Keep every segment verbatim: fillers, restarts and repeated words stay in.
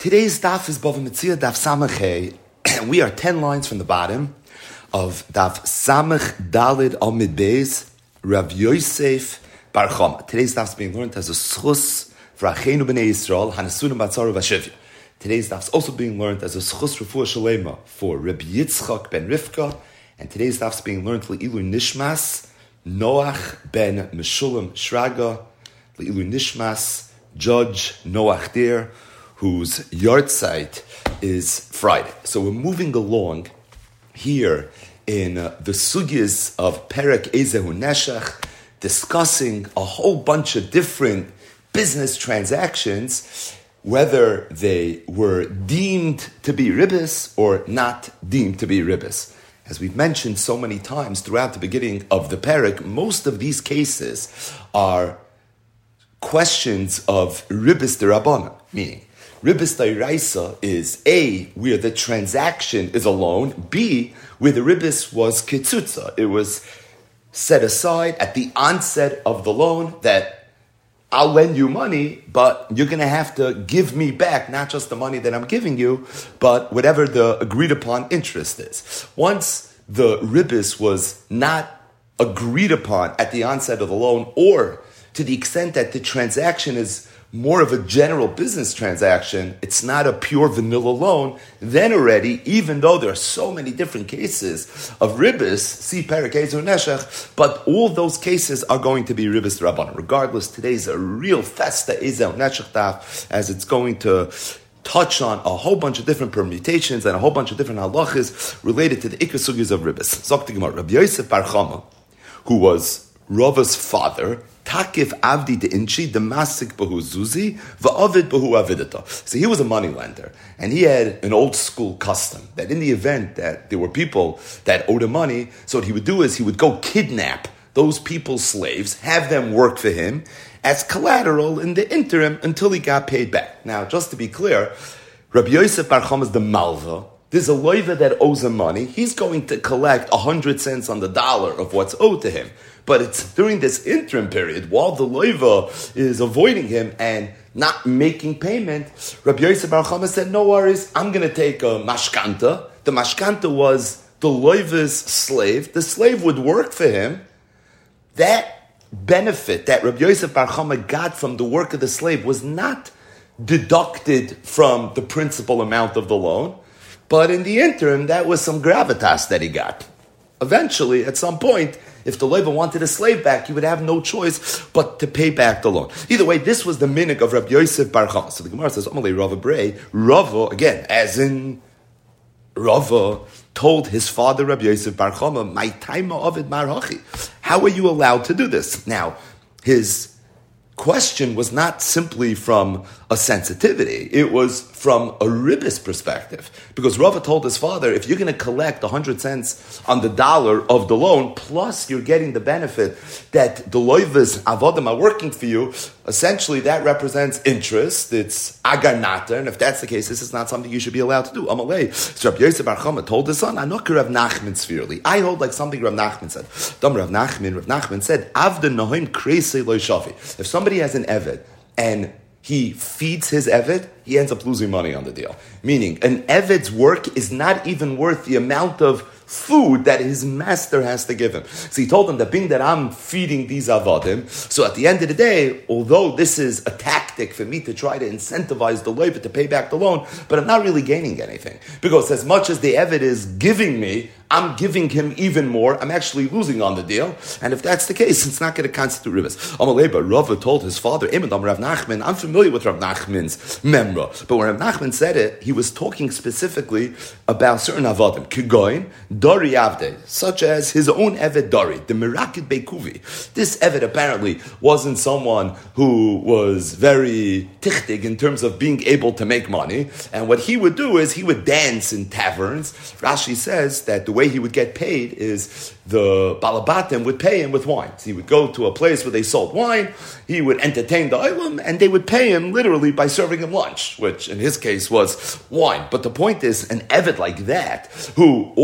Today's daf is Bava Metzia daf Samach, and we are ten lines from the bottom of daf Samach Dalid Amid Beis Rav Yosef Bar Chama. Today's daf is being learned as a schus for Achenu B'nei Yisrael Hanasunim Batzaru Vashivya. Today's daf is also being learned as a schus refuah shalema for Rabbi Yitzchak ben Rivka, and today's daf is being learned Le'ilu Nishmas Noach ben Meshulam Shraga, Le'ilu Nishmas Judge Noach Der, whose yahrzeit is Friday. So we're moving along here in uh, the sugyas of Perek Ezehu Neshach, discussing a whole bunch of different business transactions, whether they were deemed to be ribis or not deemed to be ribis. As we've mentioned so many times throughout the beginning of the Perek, most of these cases are questions of ribis derabana, meaning ribis d'oraisa is A, where the transaction is a loan, B, where the ribis was kitzutza. It was set aside at the onset of the loan that I'll lend you money, but you're going to have to give me back not just the money that I'm giving you, but whatever the agreed upon interest is. Once the ribis was not agreed upon at the onset of the loan, or to the extent that the transaction is more of a general business transaction, it's not a pure vanilla loan, then already, even though there are so many different cases of ribis, see Perek Ezehu Neshach, but all those cases are going to be ribis d'Rabbanan. Regardless, today's a real festa Ezehu Neshach daf, as it's going to touch on a whole bunch of different permutations and a whole bunch of different halachas related to the ikar sugyas of ribis. Zok Gemara, Rabbi Yosef Bar Chama, who was Rava's father, Takif Avdi de Inchi, the Masik Bahu Zuzi, Va'avid Bahu Avidata. So he was a moneylender, and he had an old school custom that in the event that there were people that owed him money, so what he would do is he would go kidnap those people's slaves, have them work for him as collateral in the interim until he got paid back. Now, just to be clear, Rabbi Yosef Bar Chama is the Malva. There's a loiva that owes him money. He's going to collect a hundred cents on the dollar of what's owed to him. But it's during this interim period, while the loiva is avoiding him and not making payment, Rabbi Yosef Bar Chama said, no worries, I'm going to take a mashkanta. The mashkanta was the loiva's slave. The slave would work for him. That benefit that Rabbi Yosef Bar Chama got from the work of the slave was not deducted from the principal amount of the loan. But in the interim, that was some gravitas that he got. Eventually, at some point, if the loiva wanted a slave back, he would have no choice but to pay back the loan. Either way, this was the minig of Rabbi Yosef Bar Chama. So the Gemara says, Amalei Rava Brei, Rava, again, as in Rava told his father Rabbi Yosef Bar Chama, my time of it marhachi. How are you allowed to do this? Now, his question was not simply from a sensitivity, it was from a ribis perspective. Because Rava told his father, if you're going to collect one hundred cents on the dollar of the loan, plus you're getting the benefit that the loivas avodim are working for you, essentially that represents interest, it's agarnata, and if that's the case, this is not something you should be allowed to do. Amalei, so Rabbi Yosef Bar Chama told his son, Anok Rav Nachman spherely. I hold like something Rav Nachman said. Dam Rav Nachman, Rav Nachman said, Avda nohim kreisei lo shavi. If somebody has an eved, and he feeds his eved, he ends up losing money on the deal. Meaning, an eved's work is not even worth the amount of food that his master has to give him. So he told him that being that I'm feeding these avadim, so at the end of the day, although this is a tactic for me to try to incentivize the loiva to pay back the loan, but I'm not really gaining anything. Because as much as the eved is giving me, I'm giving him even more. I'm actually losing on the deal. And if that's the case, it's not going to constitute ribis. Amalei, but Rava told his father, Imad Rav Nachman, I'm familiar with Rav Nachman's memra. But when Rav Nachman said it, he was talking specifically about certain avadim. Kigoin, Dari Avde, such as his own Eved Dari, the Mirakid Beikuvi. This Eved apparently wasn't someone who was very tichtig in terms of being able to make money. And what he would do is he would dance in taverns. Rashi says that the way he would get paid is the Balabatim would pay him with wine. So he would go to a place where they sold wine, he would entertain the Olam, and they would pay him literally by serving him lunch, which in his case was wine. But the point is, an Eved like that, who all he's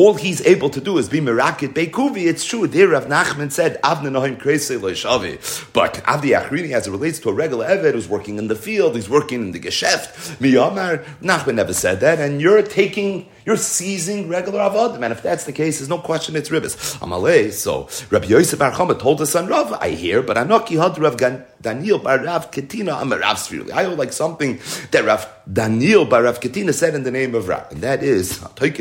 able to do is be merakit beikuvi. It's true. There Rav Nachman said, Avne nohim kreisei lo yishavi. But Avdi Achrini, as it relates to a regular Eved who's working in the field, he's working in the Geschäft, Miyamar, Nachman never said that, and you're taking, you're seizing regular Avodim, and if that's the case, there's no question it's Ribbis. Amalei, so Rabbi Yosef Bar Chama told his son Rav, I hear, but Anoki had Rav Daniel Bar Rav Ketina, I'm a Rav Sfirli. I hold like something that Rav Daniel Bar Rav Ketina said in the name of Rav, and that is,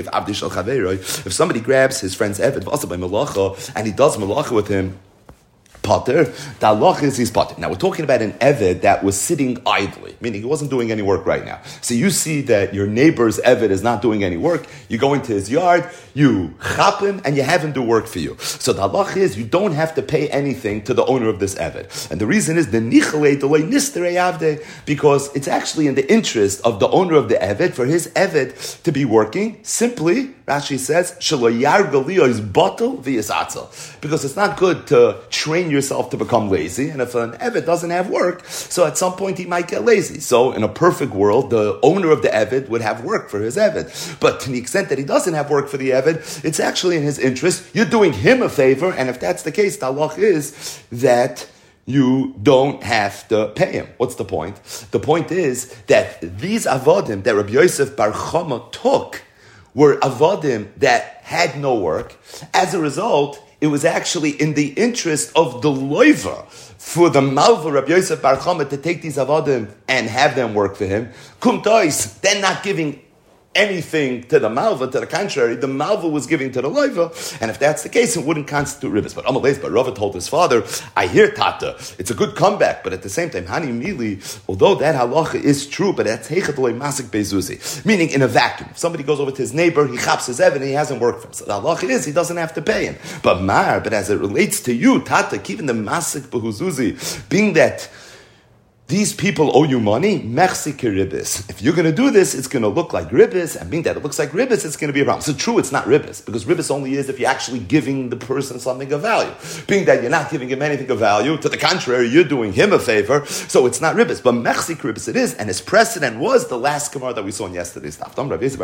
if somebody grabs his friend's Eved, also by Malacha, and he does Malacha with him, Potter, the halach is he's potter. Now we're talking about an Eved that was sitting idly, meaning he wasn't doing any work right now. So you see that your neighbor's Eved is not doing any work, you go into his yard, you chap him, and you have him do work for you. So the halach is you don't have to pay anything to the owner of this Eved. And the reason is the nichalei delay nistere avde, because it's actually in the interest of the owner of the Eved for his Eved to be working simply. Rashi says, is bottle v'yisatzel. Because it's not good to train yourself to become lazy, and if an Eved doesn't have work, so at some point he might get lazy. So in a perfect world, the owner of the Eved would have work for his Eved. But to the extent that he doesn't have work for the Eved, it's actually in his interest. You're doing him a favor, and if that's the case, the halach is that you don't have to pay him. What's the point? The point is that these avodim that Rabbi Yosef Bar Chama took were avodim that had no work. As a result, it was actually in the interest of the loiva for the malva Rabbi Yosef Bar Chama to take these avodim and have them work for him. Kum tois, then not giving anything to the malva. To the contrary, the malva was giving to the loiva, and if that's the case, it wouldn't constitute ribbis. But Amalei, but Rava told his father, I hear Tata, it's a good comeback, but at the same time, Hani Mili, although that halacha is true, but that's hechatolei masik bezuzi, meaning in a vacuum. If somebody goes over to his neighbor, he chaps his evan, and he hasn't worked for him. So the halacha is, he doesn't have to pay him. But Mar, but as it relates to you, Tata, keeping the masik bezuzi, being that these people owe you money, mechsik ribbis. If you're going to do this, it's going to look like ribbis, and being that it looks like ribbis, it's going to be a problem. So true, it's not ribbis, because ribbis only is if you're actually giving the person something of value. Being that you're not giving him anything of value, to the contrary, you're doing him a favor, so it's not ribbis. But mechsik ribbis it is, and his precedent was the last Gemara that we saw in yesterday's stuff. Even though the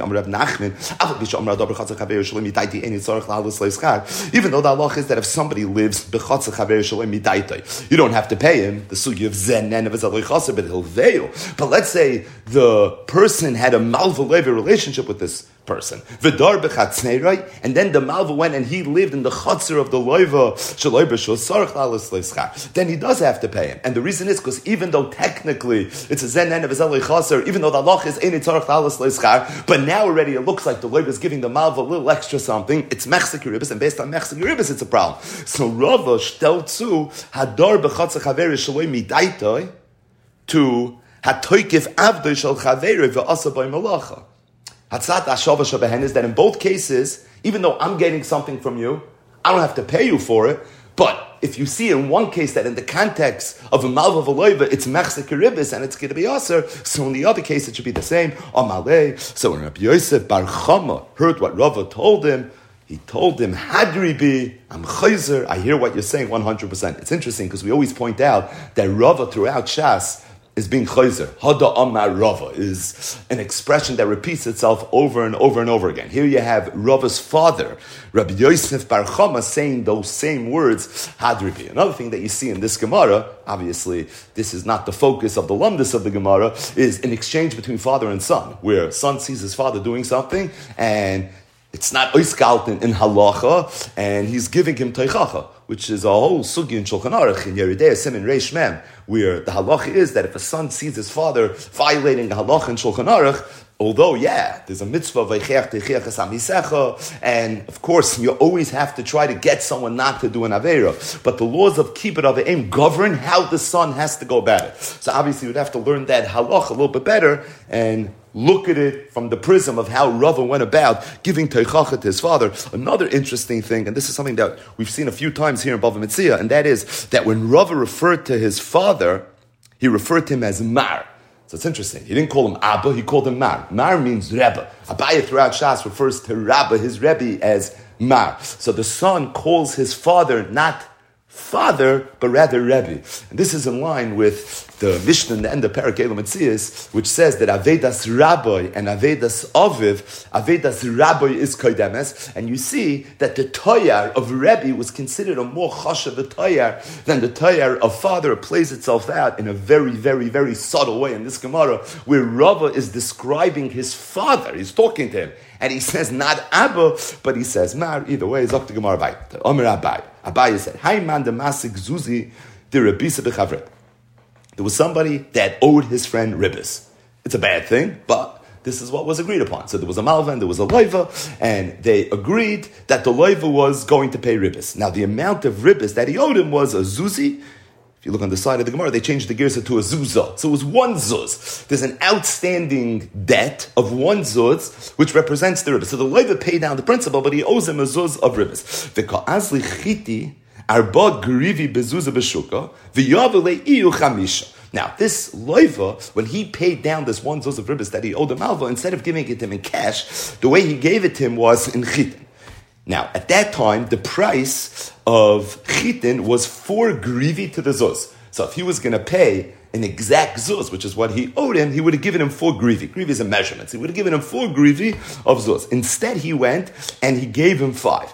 halach is that if somebody lives, you don't have to pay him, the sugi of zen, but let's say the person had a malva leva relationship with this person, and then the malva went and he lived in the chatzir of the loiva, then he does have to pay him. And the reason is because even though technically it's a zen and even though the loch is but now already it looks like the loiva is giving the malva a little extra something, it's mechsek ribis, and based on mechsek ribis it's a problem. So Rava stellt zu hadar bechatzer chaveri shaloi midaitoi to hatoikif avdoi shal chaveri ve'asa by malacha. Hatzat ashava shabehen is that in both cases, even though I'm getting something from you, I don't have to pay you for it. But if you see in one case that in the context of a malva v'loiva, it's mechsek ribis and it's going to be aser, so in the other case it should be the same. Amalei. So when Rabbi Yosef Bar Chama heard what Rava told him, he told him, Hadribi, I'm chayzer. I hear what you're saying one hundred percent. It's interesting because we always point out that Rava throughout Shas is being chayzer. Hada Amar Rava is an expression that repeats itself over and over and over again. Here you have Rava's father, Rabbi Yosef Bar Chama, saying those same words, Hadribi. Another thing that you see in this Gemara, obviously this is not the focus of the lumdus of the Gemara, is an exchange between father and son, where son sees his father doing something and it's not oiskalten in halacha, and he's giving him teichacha, which is a whole sugi in Shulchan Aruch in Yeridei Simin Reish Mem, where the halacha is that if a son sees his father violating a halacha in Shulchan Aruch, although, yeah, there's a mitzvah, and of course, you always have to try to get someone not to do an aveira. But the laws of kibbut aveim govern how the son has to go about it. So obviously, you'd have to learn that halach a little bit better and look at it from the prism of how Rava went about giving teichacha to his father. Another interesting thing, and this is something that we've seen a few times here in Bava Metzia, and that is that when Rava referred to his father, he referred to him as Mar. So it's interesting. He didn't call him Abba, he called him Mar. Mar means Rebbe. Abaya throughout Shas refers to Rabba, his Rebbe, as Mar. So the son calls his father not father, but rather Rebbe. And this is in line with the Mishnah in the end of Perek Elam Metzias, which says that Avedas Rabbi and Avedas Aviv, Avedas Rabbi is Kodemes, and you see that the Toyar of Rebbe was considered a more chashav Toyar than the Toyar of father. It plays itself out in a very, very, very subtle way in this Gemara, where Rava is describing his father. He's talking to him, and he says not Abba, but he says Mar. Either way, Zok the Gemara Bay. Omer Abai. Abai said, "Hay man de masik zuzi de Rebisa bechavre." There was somebody that owed his friend ribbis. It's a bad thing, but this is what was agreed upon. So there was a malva and there was a loiva, and they agreed that the loiva was going to pay ribbis. Now the amount of ribbis that he owed him was a zuzi. If you look on the side of the Gemara, they changed the girsa to a zuzah. So it was one zuz. There's an outstanding debt of one zuz, which represents the ribbis. So the loiva paid down the principal, but he owes him a zuz of ribbis. V'ka'azli chiti arba grivi bezuzah b'shuka v'yavele iyu chamisha. Now, this loiva, when he paid down this one zuz of ribbis that he owed the malva, instead of giving it to him in cash, the way he gave it to him was in chitin. Now, at that time, the price of chitin was four grivi to the zuz. So if he was going to pay an exact zuz, which is what he owed him, he would have given him four grivi. Grivi is a measurement. So he would have given him four grivi of zuz. Instead, he went and he gave him five.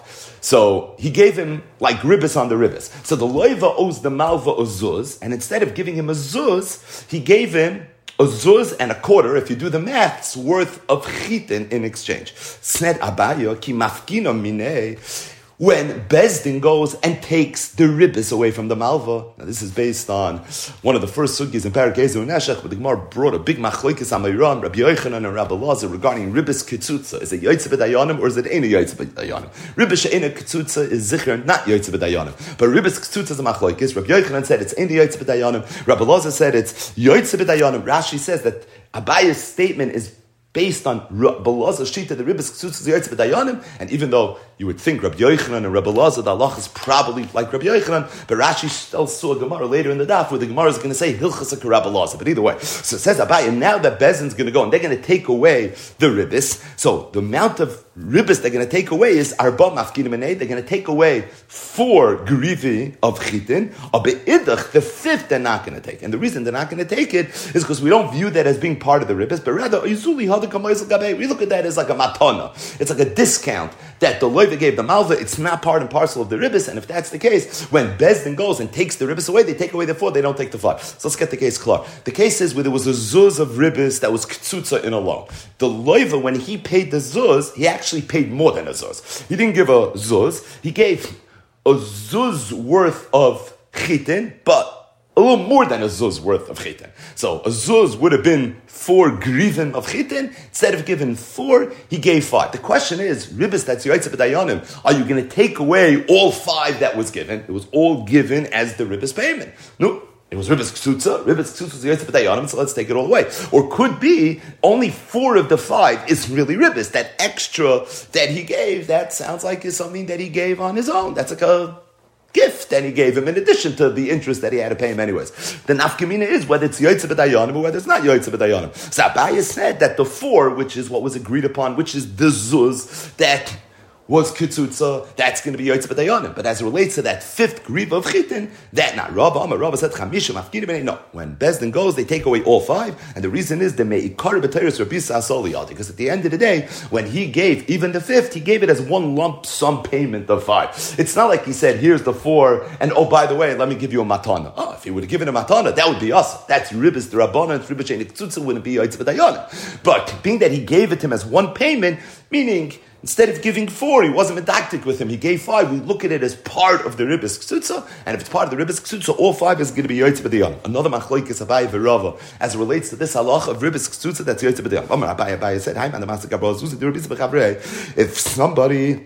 So he gave him like ribbis on the ribbis. So the loiva owes the malva a zuz, and instead of giving him a zuz, he gave him a zuz and a quarter, if you do the maths, worth of chitin in exchange. Sned abayo ki mafkino minei. When Bezdin goes and takes the ribbis away from the malva. Now this is based on one of the first sugis in Perek Ezu Neshech, but the Gemara brought a big machlokes Amiram, Rabbi Yochanan and Rabbi Lazar regarding ribbis kitzutza. Is it yotzei b'dayanim or is it ain't yotzei b'dayanim? Ribbis she'ena kitzutza is zicher, not yotzei b'dayanim. But ribbis kitzutza is a machlokes. Rabbi Yochanan said it's ain't yotzei b'dayanim. Rabbi Lazar said it's yotzei b'dayanim. Rashi says that Abaya's statement is based on Belazar's shita, the ribbis k'tzutz ziyotz b'dayanim, and even though you would think Rabbi Yochanan and Rabbi Lazar, the halach is probably like Rabbi Yochanan, but Rashi still saw a Gemara later in the daf where the Gemara is going to say hilchas Rabbi Lazar. But either way, so it says Abai, and now that Bezin's going to go and they're going to take away the ribbis. So the amount of ribbis they're going to take away is arba mafkinim enei. They're going to take away four grivi of chitin. Or beidach, the fifth they're not going to take, and the reason they're not going to take it is because we don't view that as being part of the ribbis, but rather we look at that as like a matana. It's like a discount that the loiva gave the malva. It's not part and parcel of the ribbis, and if that's the case, when Bezdin goes and takes the ribbis away, they take away the four, they don't take the five. So let's get the case clear. The case is where there was a zuz of ribbis that was ktsutza in a loan. The loiva, when he paid the zuz, he actually paid more than a zuz. He didn't give a zuz, he gave a zuz worth of chitin, but a little more than a zuz worth of chitin. So a zuz would have been four grivim of chitin. Instead of giving four, he gave five. The question is, ribbis that's yotzei b'dayanim, are you going to take away all five that was given? It was all given as the ribbis payment. No, it was ribbis ktsutza. Ribbis ktsutza is yotzei b'dayanim, so let's take it all away. Or could be only four of the five is really ribbis. That extra that he gave, that sounds like is something that he gave on his own. That's like a gift that he gave him in addition to the interest that he had to pay him anyways. The nafkamina is whether it's yotzei b'dayanim or whether it's not yotzei b'dayanim. So Abaye said that the four, which is what was agreed upon, which is the zuz that was kitzutza, that's going to be yotzei b'dayanim. But as it relates to that fifth griva of chitin, that not Rabba, Amar Rabba said chamisha mafkirim b'nei. No, when Bezdin goes, they take away all five, and the reason is they may ikar b'teiros Rabbi Sasoli, because at the end of the day, when he gave even the fifth, he gave it as one lump sum payment of five. It's not like he said, here's the four, and oh, by the way, let me give you a matana. Oh, if he would have given a matana, that would be us. That's ribbis the Rabbana, and ribbis she'en kitzutza wouldn't be yotzei b'dayanim. But being that he gave it to him as one payment, meaning instead of giving four, he wasn't medactic with him. He gave five. We look at it as part of the ribbis ktsutza, and if it's part of the ribbis ktsutza, all five is going to be yotzei b'dayanim. Another machlokes Abaye v'Rava as it relates to this halach of ribbis ktsutza that's yotzei b'dayanim. Amar Abaye Abaye said, "Hi man, the master Gabriel Zuzi the ribbis b'chavrei." If somebody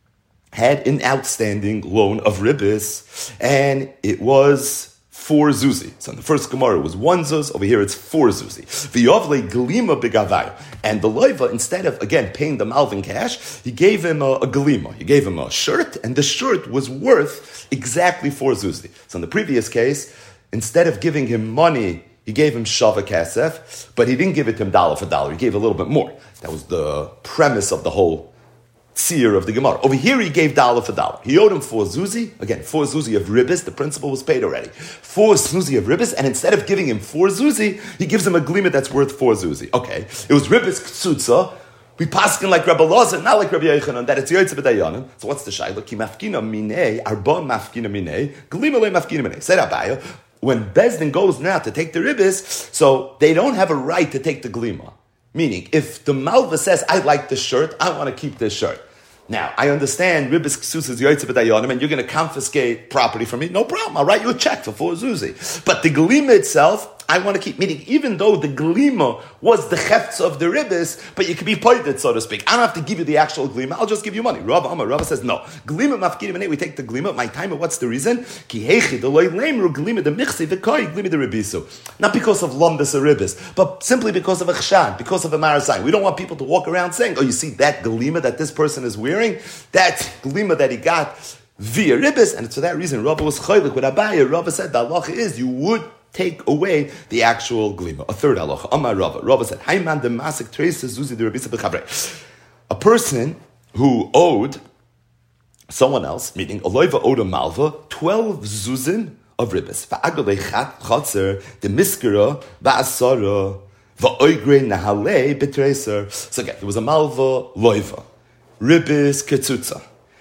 had an outstanding loan of ribbis and it was four zuzi. So in the first Gemara it was one zuz, over here it's four zuzi. V'yovle glima b'gavaya. And the loiva, instead of, again, paying the malvin cash, he gave him a, a glima. He gave him a shirt, and the shirt was worth exactly four zuzi. So in the previous case, instead of giving him money, he gave him shava kasef, but he didn't give it to him dollar for dollar. He gave a little bit more. That was the premise of the whole tzir of the Gemara. Over here, he gave dollar for dollar. He owed him four zuzi. Again, four zuzi of ribbis. The principal was paid already. Four zuzi of ribbis, and instead of giving him four zuzi, he gives him a glima that's worth four zuzi. Okay, it was ribbis ktsutza. We paskin like Rabbi Loza, not like Rabbi Yochanan, that it's yoytze b'dayanim. So what's the shayla? Ki mafkina minei, arba mafkina minei, glima le mafkina minei. Said Abaye, when Bezdin goes now to take the ribbis, so they don't have a right to take the glima. Meaning, if the Malva says, I like this shirt, I want to keep this shirt. Now, I understand Ribbis Ksus is Yoitze B'dayonim, and you're going to confiscate property from me. No problem. I'll write you a check for four zuzi. But the Glima itself, I want to keep. Meaning, even though the Glima was the Hefts of the Ribbis, but you can be pointed, so to speak. I don't have to give you the actual Glima. I'll just give you money. Rav Amar, Rav says, no. Glima mafkirim, we take the Glima. My time, what's the reason? Ki hechi, the loy lemru, Glima, the michsi, the koi, Glima, the Ribbisu. Not because of Lumbus or Ribbis, but simply because of a Chshan, because of a Marasai. We don't want people to walk around saying, oh, you see that Glima that this person is wearing? That Glima that he got via Ribbis, and for that reason, Rav was chaylik with Abaye. Rav said, the halacha is, you would take away the actual glima. A third halacha. Amar Rava. Rava said, Hayman de masik traces zuzi de rabisa b'chavrei. A person who owed someone else, meaning a loiva owed a malva, twelve zuzim of ribis. Va'agalei chatzer de miskara ba'asara va'oigre nahale betreser. So again, there was a malva loiva. Ribis ketzutza.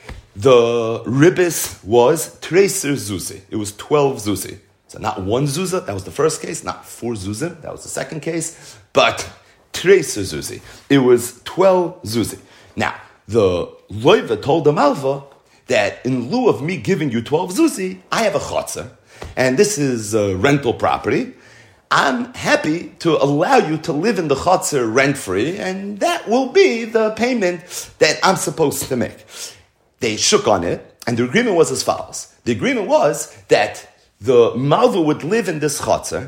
The ribis was treser zuzi. It was twelve zuzi. So not one zuzah, that was the first case, not four zuzim, that was the second case, but treser zuzi. It was twelve zuzi. Now, the loiva told the malva that in lieu of me giving you twelve zuzi, I have a chotzer, and this is a rental property. I'm happy to allow you to live in the chotzer rent-free, and that will be the payment that I'm supposed to make. They shook on it, and the agreement was as follows. The agreement was that the malva would live in this chotzer,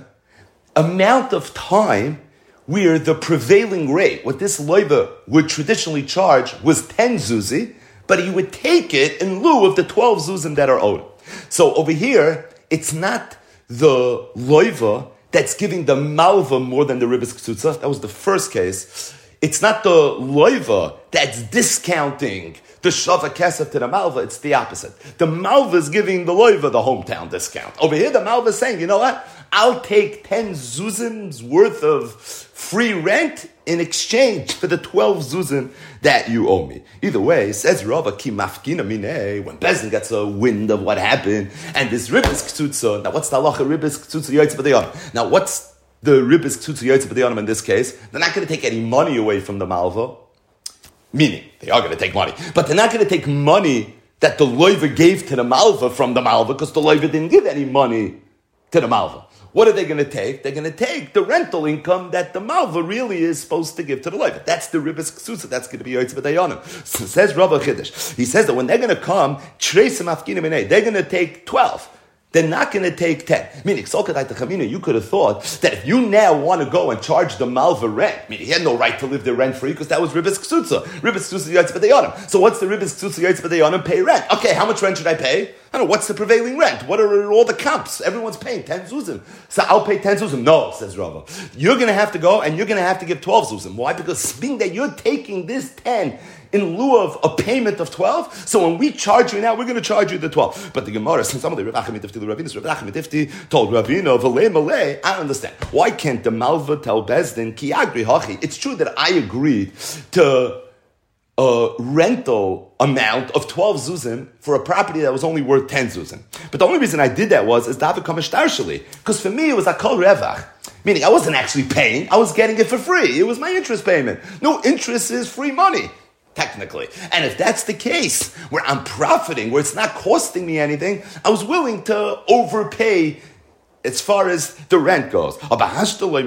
amount of time where the prevailing rate, what this loiva would traditionally charge, was ten zuzi, but he would take it in lieu of the twelve zuzim that are owed. So over here, it's not the loiva that's giving the malva more than the ribis ktsutza. That was the first case. It's not the loiva that's discounting the shava kesef to the malva. It's the opposite. The malva is giving the loiva the hometown discount. Over here, the malva is saying, you know what? I'll take ten zuzim's worth of free rent in exchange for the twelve zuzim that you owe me. Either way, says Rava, ki mafkina minei, when Bezdin gets a wind of what happened, and this ribis ktsutza, now what's the halacha ribis ktsutza yoytze b'dayanim? Now what's the ribis ktsutza yoytze b'dayanim in this case? They're not going to take any money away from the malva. Meaning, they are going to take money. But they're not going to take money that the loiva gave to the malva from the malva, because the loiva didn't give any money to the malva. What are they going to take? They're going to take the rental income that the malva really is supposed to give to the loiva. That's the ribis ksusa. That's going to be yoytze b'dayanim. So says Rabbi Chiddush. He says that when they're going to come, they're going to take twelve. They're not going to take ten. Meaning, you could have thought that if you now want to go and charge the malva rent, meaning he had no right to live there rent free because that was ribis ksutza. Ribis ksutza yoytze b'dayanim. So what's the ribis ksutza yoytze b'dayanim? Pay rent. Okay, how much rent should I pay? I don't know, what's the prevailing rent? What are all the comps? Everyone's paying ten zuzim. So I'll pay ten zuzim. No, says Rava. You're going to have to go and you're going to have to give twelve zuzim. Why? Because being that you're taking this ten in lieu of a payment of twelve, so when we charge you now, we're going to charge you the twelve. But the Gemara, since some of the Rav Achim Tifti, the Ravinus, Rav Achim Tifti told Ravina, V'lei malei, I don't understand. Why can't the Malva tell Bezdin, Ki agri hachi? It's true that I agreed to a rental amount of twelve zuzim for a property that was only worth ten zuzim. But the only reason I did that was, is David Kamashtarshali. Because for me, it was a kol revach. Meaning, I wasn't actually paying, I was getting it for free. It was my interest payment. No, interest is free money, technically. And if that's the case, where I'm profiting, where it's not costing me anything, I was willing to overpay as far as the rent goes. But now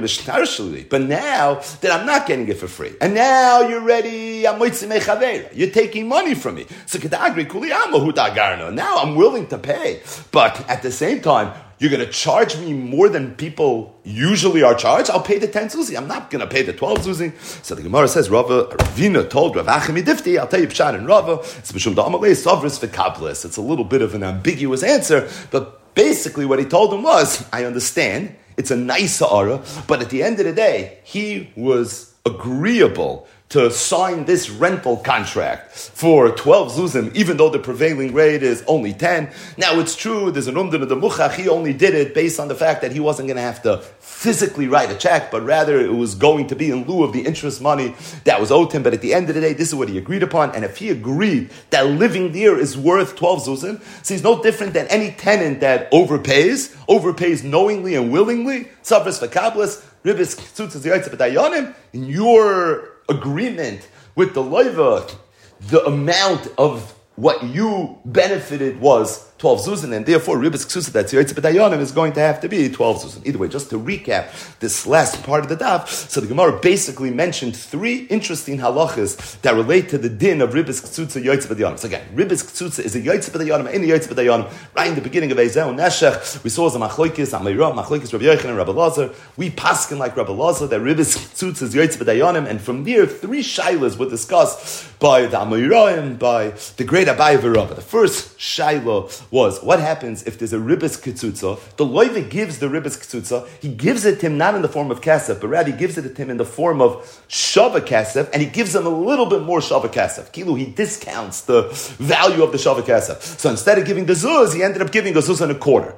that I'm not getting it for free, and now you're ready, you're taking money from me. So now I'm willing to pay. But at the same time, you're going to charge me more than people usually are charged? I'll pay the ten zuzi. I'm not going to pay the twelve zuzi. So the Gemara says, Rava, Ravina told Rav Achim Difti, I'll tell you Pshat and Rava, it's B'shum Da'amalei Sovris V'Kablis. It's a little bit of an ambiguous answer, but basically what he told him was, I understand, it's a nice ha'ara, but at the end of the day, he was agreeable to sign this rental contract for twelve zuzim, even though the prevailing rate is only ten. Now, it's true, there's an umdin of the muchach, he only did it based on the fact that he wasn't going to have to physically write a check, but rather it was going to be in lieu of the interest money that was owed him. But at the end of the day, this is what he agreed upon. And if he agreed that living there is worth twelve zuzim, so he's no different than any tenant that overpays, overpays knowingly and willingly, savris v'kablas, ribis k'tzutzas yaitz b'dayanim, in your agreement with the loiva, the amount of what you benefited was twelve zuzin, and therefore ribis k'tzutzas that's yaitz b'dayanim is going to have to be twelve zuzin. Either way, just to recap this last part of the daf, so the Gemara basically mentioned three interesting halachas that relate to the din of ribis k'tzutzas yaitz b'dayanim. So again, ribis k'tzutzas is a yaitz b'dayanim, any yaitz b'dayanim. Right in the beginning of Eizeh Neshech, we saw the machlokes, Ameirah, machlokes Rabbi Yochanan and Rabbi Lazar. We paskin like Rabbi Lazar that ribis k'tzutzas is yaitz b'dayanim, and from there three shailas were discussed by the Ameirah and by the great Abaye v'Rava. The first shaila was, what happens if there's a ribis ketzutza? The loiva gives the ribis ketzutza, he gives it to him not in the form of kasef, but rather he gives it to him in the form of shava kasef, and he gives him a little bit more shava kasef. Kilu, he discounts the value of the shava kasef. So instead of giving the zuz, he ended up giving a zuz and a quarter.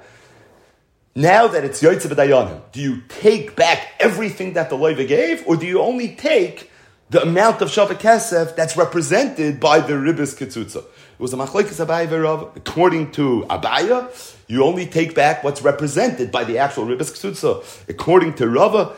Now that it's yaitz b'dayanim, do you take back everything that the loiva gave, or do you only take the amount of shava kasef that's represented by the ribis ketzutza? It was a machlokes Abaye v'Rava. According to Abaya, you only take back what's represented by the actual ribis ketzutza. According to Rava,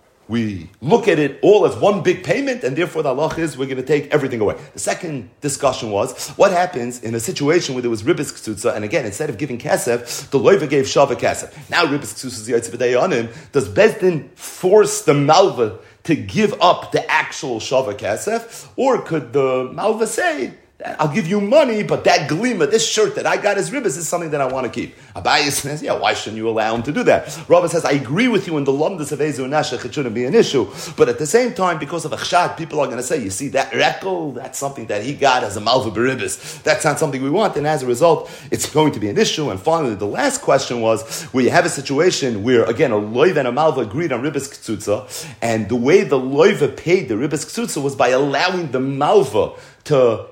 we look at it all as one big payment, and therefore the halach is we're going to take everything away. The second discussion was, what happens in a situation where there was ribis ketzutza, and again, instead of giving kasef, the loiva gave shava kasef. Now ribis ketzutza is yaitz b'dayanim. Does Bezdin force the malva to give up the actual shava kasef, or could the malva say, I'll give you money, but that glima, this shirt that I got as ribis, is something that I want to keep? Abaye says, yeah, why shouldn't you allow him to do that? Rava says, I agree with you in the lumdus of Ezu Nashach, it shouldn't be an issue. But at the same time, because of achshad, people are going to say, you see, that rekel, that's something that he got as a malva beribis. That's not something we want, and as a result, it's going to be an issue. And finally, the last question was, where you have a situation where, again, a loiva and a malva agreed on ribis k'tzutza, and the way the loiva paid the ribis k'tzutza was by allowing the malva to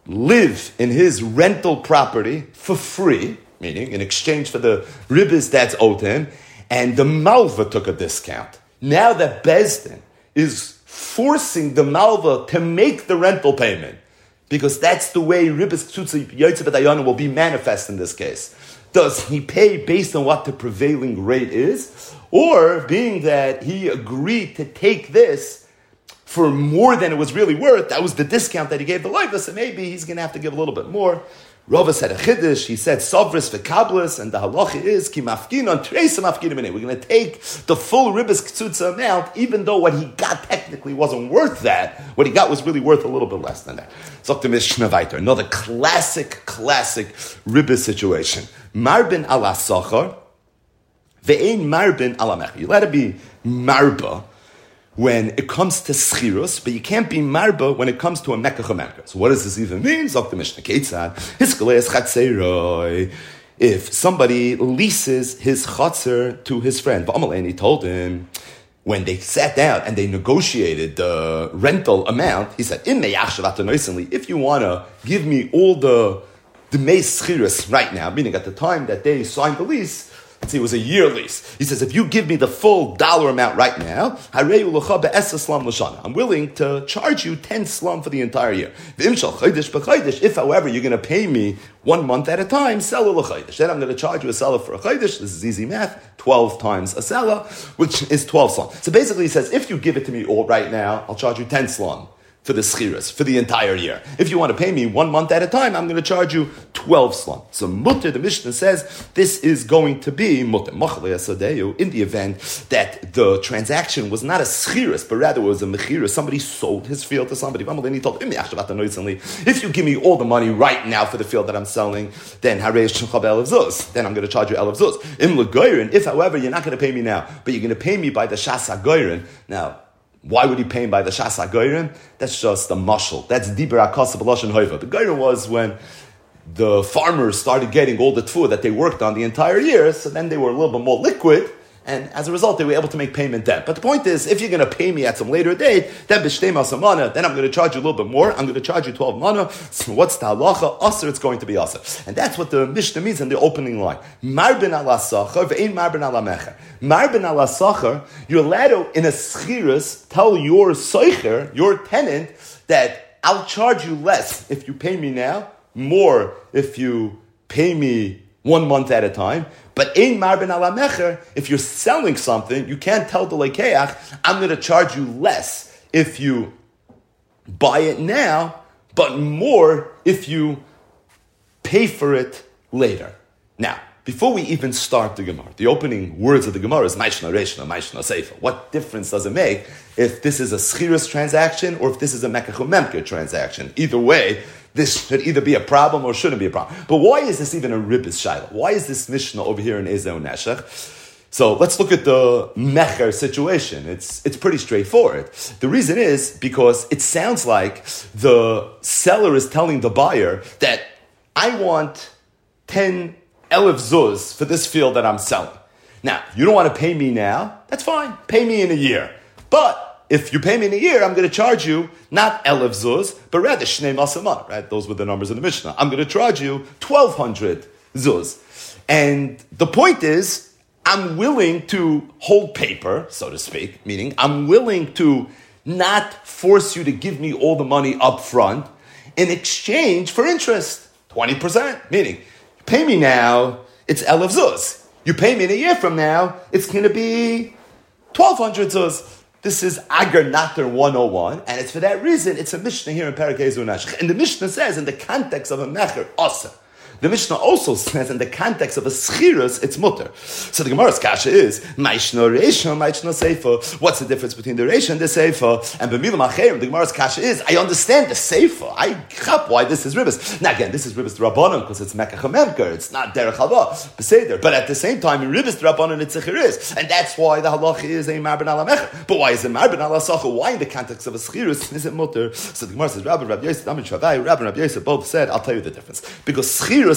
live in his rental property for free, meaning in exchange for the ribis that's owed to him, and the malva took a discount. Now that Bezdin is forcing the malva to make the rental payment, because that's the way ribis k'tzutza yaitz b'dayanim will be manifest in this case. Does he pay based on what the prevailing rate is, or being that he agreed to take this for more than it was really worth, that was the discount that he gave the loiva, so maybe he's going to have to give a little bit more. Rava said a chiddush, he said savris v'kablas, and the halacha is ki mafkin on treisa mafkin minute. We're going to take the full ribis k'tzutza amount, even though what he got technically wasn't worth that. What he got was really worth a little bit less than that. Zok the Mishnah weiter. Another classic, classic ribis situation. Marbin ala sachar, ve'ein marbin ala mech. You let it be marba when it comes to schirus, but you can't be marba when it comes to a mekach or So what does this even mean? Zok the Mishnah Ketzad. Hiskaleis chatzeiroi. If somebody leases his chatzer to his friend, and he told him, when they sat down and they negotiated the rental amount, he said, if you want to give me all the the meis schirus right now, meaning at the time that they signed the lease, let's see, it was a year lease. He says, if you give me the full dollar amount right now, I'm willing to charge you ten slum for the entire year. If, however, you're going to pay me one month at a time, sell a l'chaydish. Then I'm going to charge you a seller for a chaydish. This is easy math. twelve times a seller, which is twelve slum. So basically he says, if you give it to me all right now, I'll charge you ten slum for the schiras, for the entire year. If you want to pay me one month at a time, I'm going to charge you twelve slum. So mutter, the Mishnah says, this is going to be mutter. In the event that the transaction was not a schiras, but rather was a mechira. Somebody sold his field to somebody. Then he told him, if you give me all the money right now for the field that I'm selling, then then I'm going to charge you elev zuz. If, however, you're not going to pay me now, but you're going to pay me by the shas hagoyrin, now, why would he pay him by the Shas HaGoyrim? That's just a mashal. That's Dibur HaKasab B'Lashon Hoiva. The Goyrim was when the farmers started getting all the tfuah that they worked on the entire year, so then they were a little bit more liquid, And as a result, they were able to make payment then. But the point is, if you're going to pay me at some later date, then b'shtei masa mana, then I'm going to charge you a little bit more. I'm going to charge you twelve mana. So what's the halacha? Aser, it's going to be aser. And that's what the Mishnah means in the opening line. Mar ben ala sachar, ve'ein mar ben ala mecher. Mar ben ala sachar, you're allowed to, in a schirus, tell your soicher, your tenant, that I'll charge you less if you pay me now, more if you pay me one month at a time. But ein mar ben ala mecher, if you're selling something, you can't tell the lekeach, I'm going to charge you less if you buy it now, but more if you pay for it later. Now, before we even start the Gemara, the opening words of the Gemara is Maishna Reishna, Maishna Seifa. What difference does it make if this is a schirus transaction or if this is a mekach memker transaction? Either way, this should either be a problem or shouldn't be a problem. But why is this even a ribbis shaila? Why is this Mishnah over here in Ezeu Neshech? So let's look at the mecher situation. It's it's pretty straightforward. The reason is because it sounds like the seller is telling the buyer that I want ten elef zuz for this field that I'm selling. Now, you don't want to pay me now, that's fine. Pay me in a year. But if you pay me in a year, I'm going to charge you not elef zuz, but rather shnei masamah, right? Those were the numbers in the Mishnah. I'm going to charge you twelve hundred zuz. And the point is, I'm willing to hold paper, so to speak, meaning I'm willing to not force you to give me all the money up front in exchange for interest, twenty percent, meaning you pay me now, it's elef zuz. You pay me in a year from now, it's going to be twelve hundred zuz. This is Agar Nater one oh one, and it's for that reason, it's a Mishnah here in Perek Ezeu Neshech. And the Mishnah says, in the context of a mecher, asa. The Mishnah also says, in the context of a schirus, it's mutter. So the Gemara's kasha is, Maishna Reisha, Maishna Seifa. What's the difference between the Reisha and the Seifa? And B'milam Acherim, the Gemara's kasha is, I understand the Seifa. I chap why this is ribbis. Now again, this is ribbis Rabbanon, because it's Mekach HaMemker. It's not Derech Hava, Beseder. But at the same time, in ribbis Rabbanon, it's a chiris. And that's why the halacha is a Mar Ben Ala Mecher. But why is it Mar Ben Ala Sacha? Why in the context of a schirus is it mutter? So the Gemara says, Rabbi, Rabbi Yosef, Amit Shavai, Rabbi, Rabbi Yosef both said, I'll tell you the difference. Because schirus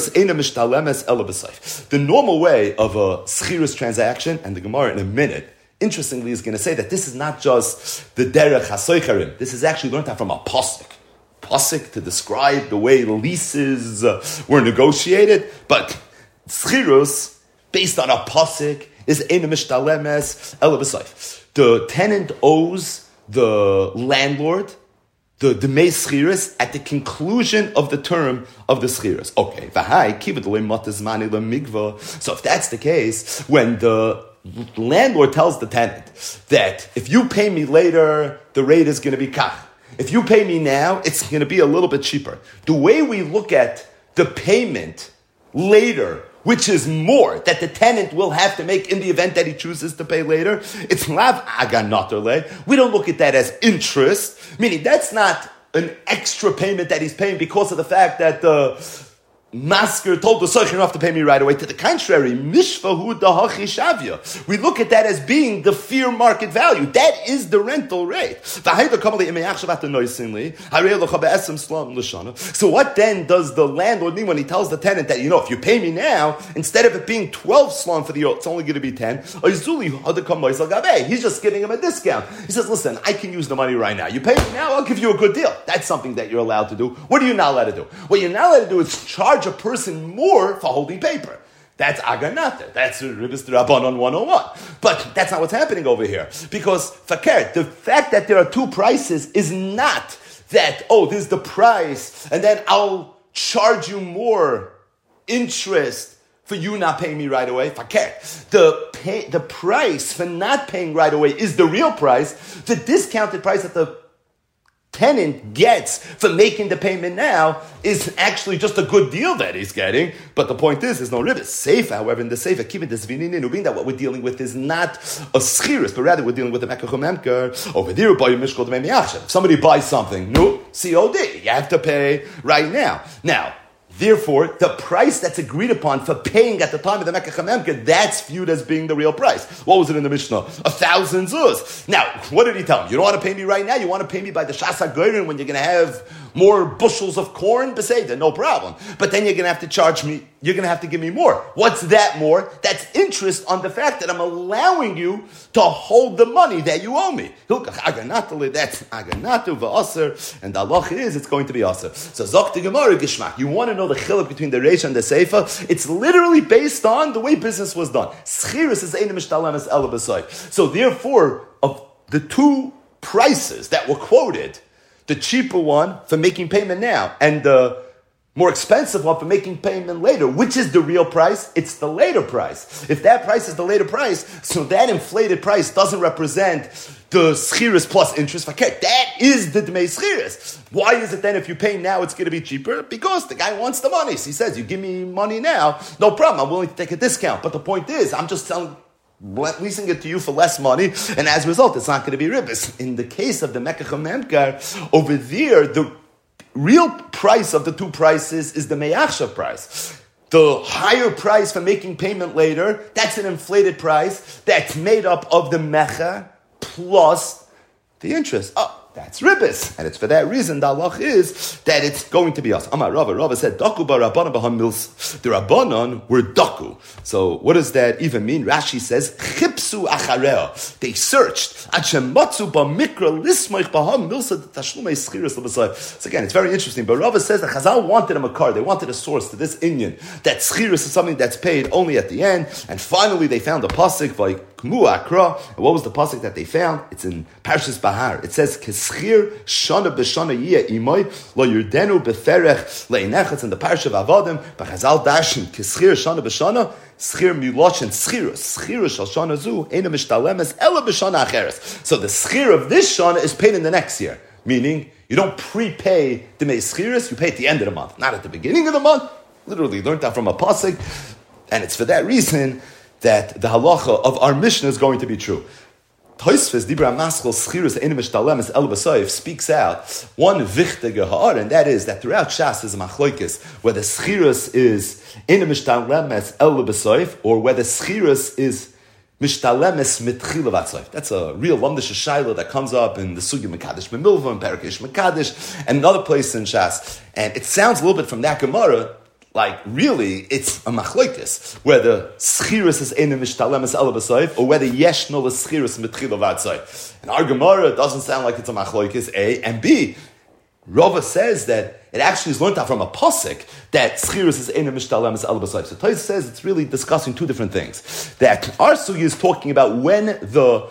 the normal way of a schirus transaction, and the Gemara in a minute, interestingly, is going to say that this is not just the derech hasoicharim. This is actually learned out from a pasuk. Pasuk to describe the way leases uh, were negotiated, but schirus, based on a pasuk, is eina mishtalemes ela b'soif. The tenant owes the landlord the demei schiris at the conclusion of the term of the schiris. Okay, v'hai kibud le'matazmani le'migva. So if that's the case, when the landlord tells the tenant that if you pay me later, the rate is going to be kach. If you pay me now, it's going to be a little bit cheaper. The way we look at the payment later, which is more that the tenant will have to make in the event that he chooses to pay later, it's lav aganoterle. We don't look at that as interest, meaning that's not an extra payment that he's paying because of the fact that the masker told the soicher enough to pay me right away. To the contrary, mishvahu dahachi shavya. We look at that as being the fair market value. That is the rental rate. So what then does the landlord mean when he tells the tenant that, you know, if you pay me now, instead of it being twelve slon for the year, it's only going to be ten. He's just giving him a discount. He says, listen, I can use the money right now. You pay me now, I'll give you a good deal. That's something that you're allowed to do. What are you not allowed to do? What you're not allowed to do is charge a person more for holding paper. That's aganata. That's Ribbis Rabbanon one oh one. But that's not what's happening over here. Because, fakir, the fact that there are two prices is not that, oh, this is the price, and then I'll charge you more interest for you not paying me right away. Fakir. The pay, the price for not paying right away is the real price. The discounted price that the tenant gets for making the payment now is actually just a good deal that he's getting. But the point is, there's no ribbis. Safe, however, in the safe, keep it this vininin, being that what we're dealing with is not a schiris, but rather we're dealing with a mekach memker. Over there, buy your mishkol to. If somebody buys something, no, C O D, you have to pay right now. Now, Therefore, the price that's agreed upon for paying at the time of the Mekach HaMemker, that's viewed as being the real price. What was it in the Mishnah? A thousand zuz. Now, what did he tell him? You don't want to pay me right now? You want to pay me by the Shas HaGoyrin when you're going to have more bushels of corn? Beseda, no problem. But then you're going to have to charge me, you're going to have to give me more. What's that more? That's interest on the fact that I'm allowing you to hold the money that you owe me. That's aganatu v'aser, and the halach is it's going to be aser. So zok the Gemara Gishmak. You want to know the chiluk between the Reish and the Seifa? It's literally based on the way business was done. Schiris is ein mishtalem es ela b'soy. So therefore, of the two prices that were quoted, the cheaper one for making payment now, and the more expensive one for making payment later. Which is the real price? It's the later price. If that price is the later price, so that inflated price doesn't represent the schiris plus interest. Okay, that is the dmei schiris. Why is it then if you pay now it's going to be cheaper? Because the guy wants the money. So he says, you give me money now, no problem, I'm willing to take a discount. But the point is, I'm just selling, leasing it to you for less money, and as a result, it's not going to be ribbis. In the case of the Mekach HaMemker, over there, the real price of the two prices is the meyachshav price. The higher price for making payment later, that's an inflated price that's made up of the mecha plus the interest. Oh, that's ribbis. And it's for that reason the halach is that it's going to be us. Amar Rava. Rava said, Daku ba Rabbanan b'ham mils. The Rabbanan were Daku. So what does that even mean? Rashi says, Chipsu achareo. They searched. Achematzu ba mikra lismoich b'ham milsa tashlumei schiris l'b'sai. So again, it's very interesting. But Rava says that Chazal wanted a makar. They wanted a source to this Inyan. That schiris is something that's paid only at the end. And finally they found a pasuk by Kmu Akra. And what was the pasuk that they found? It's in Parshas Bahar. It says, Schir shana b'shana yiyah imoy lo yurdenu beferech leinechatz in the parsha of Avadim. But Chazal dashin k'schir shana b'shana schir miloshin schirus schirus shal shana zu ena mishtalemes ela b'shana acheres. So the schir of this shana is paid in the next year, meaning you don't prepay the mei schirus, you pay at the end of the month, not at the beginning of the month. Literally learned that from a pasuk, and it's for that reason that the halacha of our Mishnah is going to be true. Tosfos Dibra Maschel Schirus Ein Mishtalemes El B'Soif speaks out one wichtige ha'ara, and that is that throughout Shas is a machlokes whether Schirus is Ein Mishtalemes El B'Soif or whether Schirus is Mishtalemes Mitchila V'Soif. That's a real Lamdish Shaila that comes up in the Sugi Mekadesh B'Milva and Parakesh Mekadesh and another place in Shas, and it sounds a little bit from that Gemara like really, it's a machlokes whether schirus is in a mishtalemes ela b'soif or whether yesh no l'schirus mitchila v'atzoif. And our Gemara doesn't sound like it's a machlokes. A and B. Rava says that it actually is learned out from a pasuk that schirus is in a mishtalemes ela b'soif. So Tosfos says it's really discussing two different things. That our sugi is talking about when the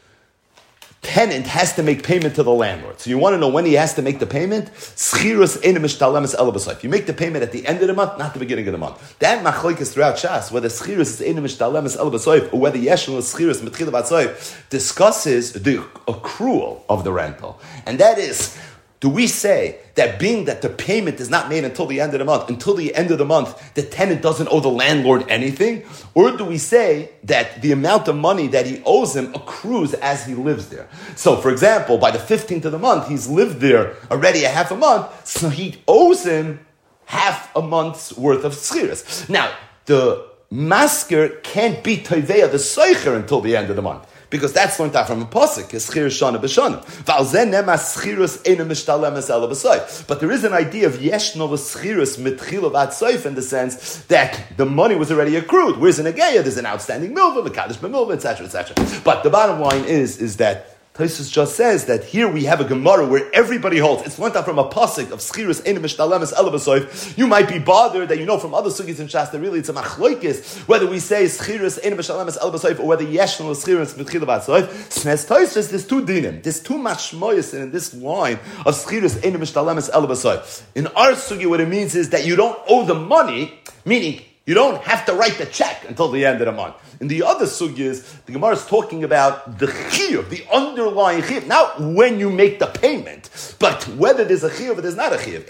tenant has to make payment to the landlord. So you want to know when he has to make the payment? Schirus ein mishtalemes ela b'soif. You make the payment at the end of the month, not the beginning of the month. That machlokes throughout Shas, whether schirus is ein mishtalemes ela b'soif or whether yeshon is schirus mitchila v'atzoif, discusses the accrual of the rental. And that is, do we say that being that the payment is not made until the end of the month, until the end of the month, the tenant doesn't owe the landlord anything? Or do we say that the amount of money that he owes him accrues as he lives there? So, for example, by the fifteenth of the month, he's lived there already a half a month, so he owes him half a month's worth of schiras. Now, the masker can't be toveya the soicher until the end of the month, because that's learned out from a pasuk, schir shana b'shana. V'alzen nemas schirus ein mishtalemes ela b'soif. But there is an idea of yeshno l'schirus mitchila v'atzoif in the sense that the money was already accrued. Whereas in a geya, there's an outstanding milva, mekadesh b'milva, et cetera, et cetera. But the bottom line is, is that Tosfos just says that here we have a Gemara where everybody holds. It's learned out from a pasuk of schirus ein mishtalemes ela b'soif. You might be bothered that you know from other sugis in Shas that really it's a machlokes whether we say schirus ein mishtalemes ela b'soif or whether yeshno schirus mitchila v'atzoif. Snes Tosfos, there's two dinim. There's two mashmoyos in this line of schirus ein mishtalemes ela b'soif. In our sugi, what it means is that you don't owe the money, meaning you don't have to write the check until the end of the month. In the other sugyas, the Gemara is talking about the chiyuv, the underlying chiyuv, not when you make the payment, but whether there's a chiyuv or there's not a chiyuv.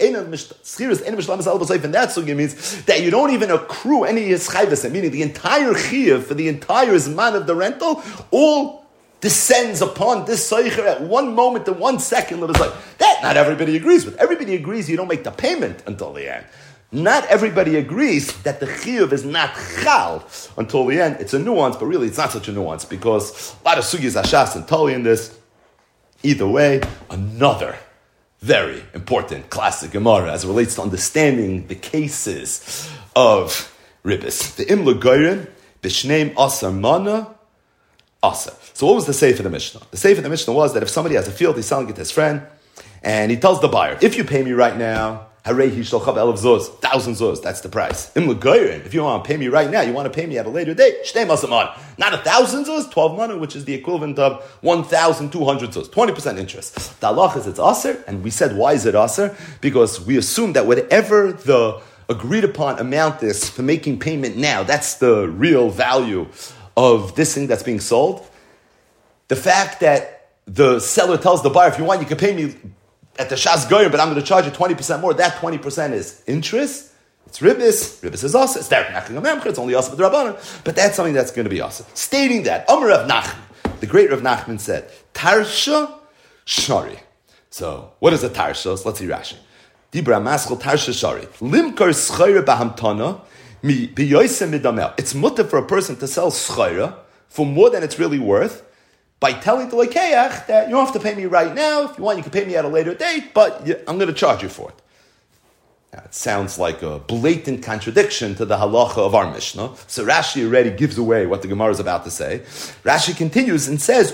In that sugya means that you don't even accrue any yischayvus, meaning the entire chiyuv for the entire zman of the rental, all descends upon this soicher at one moment and one second. That not everybody agrees with. Everybody agrees you don't make the payment until the end. Not everybody agrees that the chiyuv is not chal until the end. It's a nuance, but really it's not such a nuance because a lot of sugis ashas and tali in this. Either way, another very important classic Gemara as it relates to understanding the cases of ribbis. The im legoyrin b'shneim asar mana asar. So what was the seif of the Mishnah? The seif of the Mishnah was that if somebody has a field, he's selling it to his friend, and he tells the buyer, if you pay me right now, Harehi shalchav elav zuz, thousand zuz, that's the price. Im legoyrin, if you want to pay me right now, you want to pay me at a later date, shnei asar mana. Not a thousand zuz, twelve mana, which is the equivalent of one thousand two hundred zuz, twenty percent interest. The halach is it's aser, and we said, why is it aser? Because we assume that whatever the agreed upon amount is for making payment now, that's the real value of this thing that's being sold. The fact that the seller tells the buyer, if you want, you can pay me at the Shas Goyim, but I'm going to charge you twenty percent more. That twenty percent is interest. It's ribbis. Ribbis is also. It's derek nachling amemcher. It's only also with Rabbanan. But that's something that's going to be also. Stating that, Amar Rav Nachman, the great Rav Nachman said, Tarsha Shari. So, what is a Tarsha? So let's see Rashi. Dibra Maschel Tarsha Shari. Limkar Schayra Bahamtana Mi Biyoisem Midamel. It's mutter for a person to sell Schayra for more than it's really worth, by telling the lekeach that you don't have to pay me right now. If you want, you can pay me at a later date, but I'm going to charge you for it. Now, it sounds like a blatant contradiction to the halacha of our Mishnah. So Rashi already gives away what the Gemara is about to say. Rashi continues and says,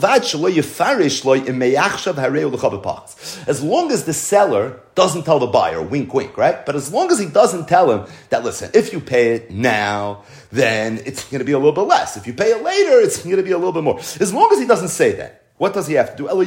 as long as the seller doesn't tell the buyer, wink, wink, right? But as long as he doesn't tell him that, listen, if you pay it now, then it's going to be a little bit less. If you pay it later, it's going to be a little bit more. As long as he doesn't say that, what does he have to do?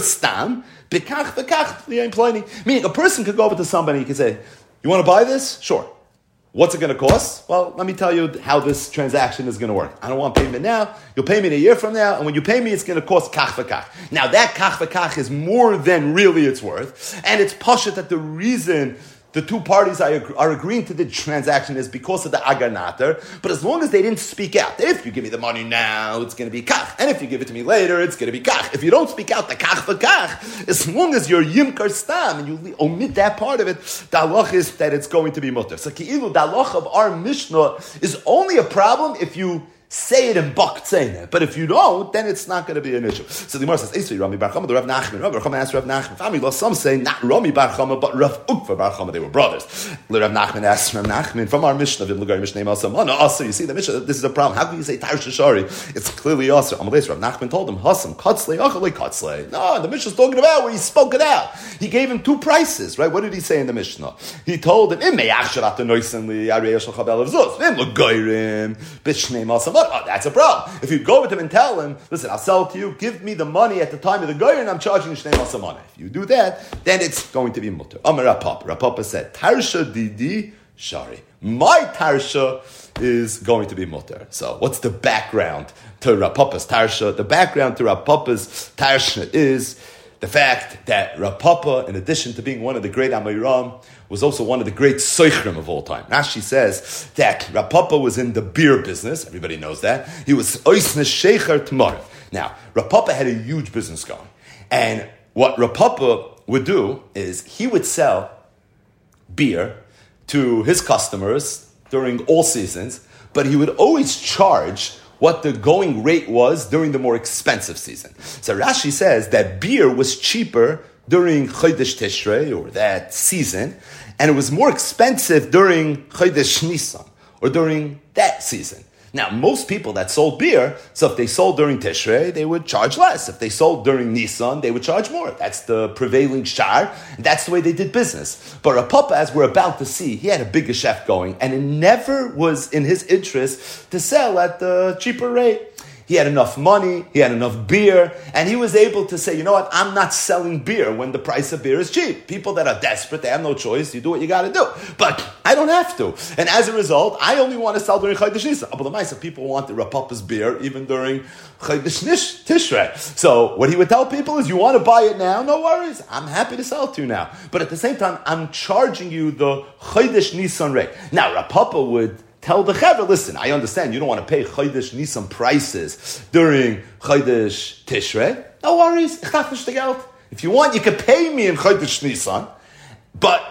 Meaning, a person could go over to somebody, he could say, you want to buy this? Sure. What's it going to cost? Well, let me tell you how this transaction is going to work. I don't want payment now. You'll pay me in a year from now, and when you pay me, it's going to cost kach v'kach. Now, that kach v'kach is more than really it's worth, and it's pashut that the reason the two parties are agreeing to the transaction is because of the agarnater, but as long as they didn't speak out, if you give me the money now, it's going to be kach, and if you give it to me later, it's going to be kach. If you don't speak out the kach v'kach, as long as you're yimkar stam, and you omit that part of it, the halach is that it's going to be mutter. So ki'ilu, the halach of our Mishnah is only a problem if you say it in bakt saying it, but if you don't, then it's not going to be an issue. So the Gemara says, "Esri Rami Bar Chama, the Rav Nachman." Rav Chama asked Rav Nachman. Family, some say not Rami Bar Chama, but Rav Ukva Bar Chama. They were brothers. The Rav Nachman asked Rav Nachman from our Mishnah. Vim L'Gari Mishnah Masam. Oh no, also you see the Mishnah. This is a problem. How can you say Tarsha Shari? It's clearly also. Amalei Rav Nachman told him Hasam Katzlei Achalei Katzlei. No, the Mishnah's talking about where he spoke it out. He gave him two prices, right? What did he say in the Mishnah? He told him Im Me'achsharat Noisen Li Arei Shel Chabel Avzuz. Vim L'Gairim Bishnei Masam. Oh, that's a problem. If you go with him and tell him, listen, I'll sell it to you, give me the money at the time of the goyer, and I'm charging you shnei masa money. If you do that, then it's going to be mutter. Amar Rapapa. Rapapa said, Tarsha didi shari. My Tarsha is going to be mutter. So what's the background to Rapapa's Tarsha? The background to Rapapa's Tarsha is the fact that Rapapa, in addition to being one of the great Amayram, was also one of the great Seichrim of all time. Rashi says that Rapapa was in the beer business. Everybody knows that. He was Oisnes Shecher Tmar. Now, Rapapa had a huge business going. And what Rapapa would do is he would sell beer to his customers during all seasons, but he would always charge what the going rate was during the more expensive season. So Rashi says that beer was cheaper during Chodesh Tishrei, or that season, and it was more expensive during Chodesh Nisan, or during that season. Now, most people that sold beer, so if they sold during Tishrei, they would charge less. If they sold during Nisan, they would charge more. That's the prevailing shar, and that's the way they did business. But Rapapa, as we're about to see, he had a big chef going, and it never was in his interest to sell at the cheaper rate. He had enough money, he had enough beer, and he was able to say, you know what, I'm not selling beer when the price of beer is cheap. People that are desperate, they have no choice, you do what you got to do. But I don't have to. And as a result, I only want to sell during Chodesh Nisan. But the Maisa, people wanted Rapapa's beer even during Chodesh Tishrei. So what he would tell people is, you want to buy it now? No worries. I'm happy to sell it to you now. But at the same time, I'm charging you the Chodesh Nisan rate. Now, Rapapa would tell the Chevra, listen, I understand you don't want to pay Chodesh Nisan prices during Chodesh Tishrei. No worries. If you want, you can pay me in Chodesh Nisan, but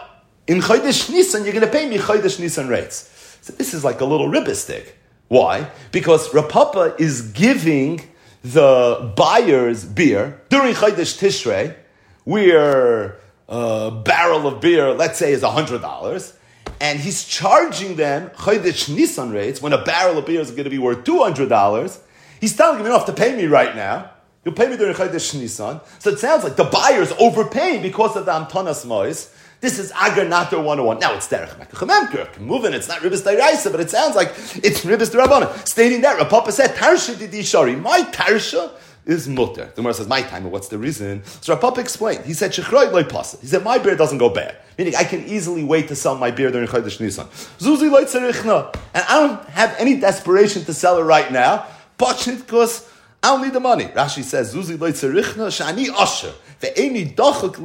in Chodesh Nisan, you're going to pay me Chodesh Nisan rates. So this is like a little ribbis stick. Why? Because Rav Papa is giving the buyers beer during Chodesh Tishrei, where a barrel of beer, let's say, is one hundred dollars, and he's charging them Chodesh Nisan rates when a barrel of beer is going to be worth two hundred dollars. He's telling them, you don't have to pay me right now. You'll pay me during Chodesh Nisan. So it sounds like the buyer's overpaying because of the Amtanas Mois. This is Agar Nater one oh one. Now it's Derech Mekach moving. It's not Ribbis Dairaisa, but it sounds like it's Ribbis D'Rabbanan. Stating that, Rav Papa said, Tarsha Didi Shari. My Tarsha is Mutter. The Gemara says, my time, what's the reason? So Rav Papa explained. He said, Shechroi loy pasa. He said, my beer doesn't go bad. Meaning, I can easily wait to sell my beer during Chodesh Nisan. Zuzi loy tzerichna. And I don't have any desperation to sell it right now, but because I don't need the money. Rashi says, Zuzi loy tzerichna shani asher. This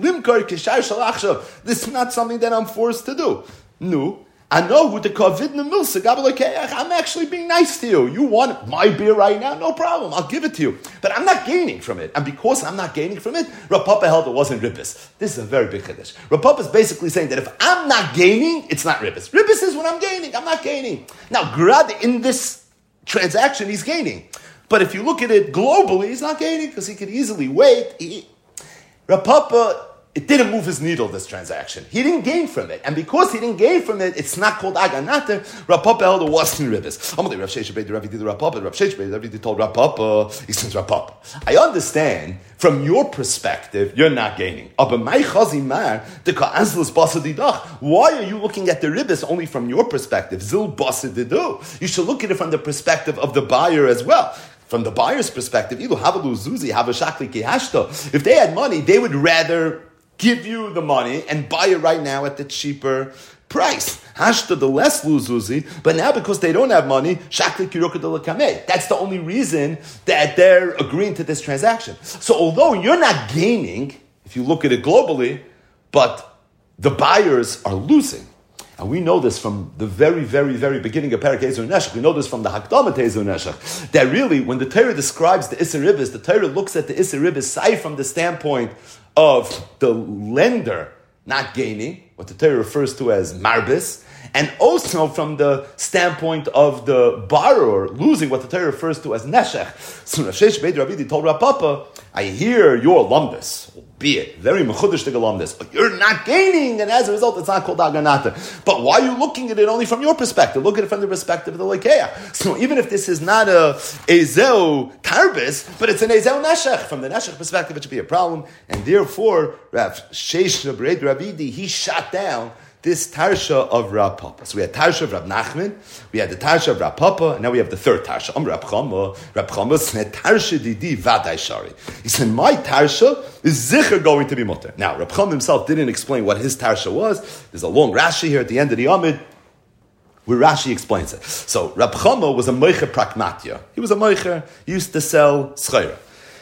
is not something that I'm forced to do. No. I know who the COVID milsa. I'm actually being nice to you. You want my beer right now? No problem. I'll give it to you. But I'm not gaining from it. And because I'm not gaining from it, Rav Papa held it wasn't ribbis. This is a very big chiddush. Rav Papa is basically saying that if I'm not gaining, it's not ribbis. Ribbis is when I'm gaining. I'm not gaining. Now, Grad, in this transaction, he's gaining. But if you look at it globally, he's not gaining because he could easily wait. He, Rav Papa, it didn't move his needle, this transaction. He didn't gain from it. And because he didn't gain from it, it's not called Aganater. Rav Papa held it wasn't ribbis. Amalei Rav Sheshe Beit Rav did Rav Papa. Rav Sheshe Beit Rav told Rav Papa, he says Rav Papa. I understand, from your perspective, you're not gaining. Why are you looking at the ribbis only from your perspective? Zil Basididu. You should look at it from the perspective of the buyer as well. From the buyer's perspective, if they had money, they would rather give you the money and buy it right now at the cheaper price. Hashta, the less luzuzi, but now because they don't have money, that's the only reason that they're agreeing to this transaction. So although you're not gaining, if you look at it globally, but the buyers are losing. And we know this from the very, very, very beginning of Perek Ezer Neshech. We know this from the Hakdama to Ezer Neshech. That really, when the Torah describes the Isser Ribbis, the Torah looks at the Isser Ribbis side from the standpoint of the lender not gaining, what the Torah refers to as marbis, and also from the standpoint of the borrower losing, what the Torah refers to as neshech. So Rav Sheshe Beit Rav told Rav Papa, I hear your alumnus, albeit very mechudesh alumnus, but you're not gaining, and as a result, it's not called aganata. But why are you looking at it only from your perspective? Look at it from the perspective of the lekeah. So even if this is not a ezeu tarbis, but it's an ezeu neshech, from the neshech perspective, it should be a problem, and therefore Rav Sheshe Beit Rav he shot down this Tarsha of Rav Papa. So we had Tarsha of Rav Nachman, we had the Tarsha of Rav Papa, and now we have the third Tarsha. Am Rav Chama, Rav Chama said, Tarsha didi vadai shari. He said, my Tarsha is zicher going to be mutter. Now, Rav Chama himself didn't explain what his Tarsha was. There's a long Rashi here at the end of the Amid, where Rashi explains it. So, Rav Chama was a moicher pragmatia. He was a moicher, he used to sell schayra.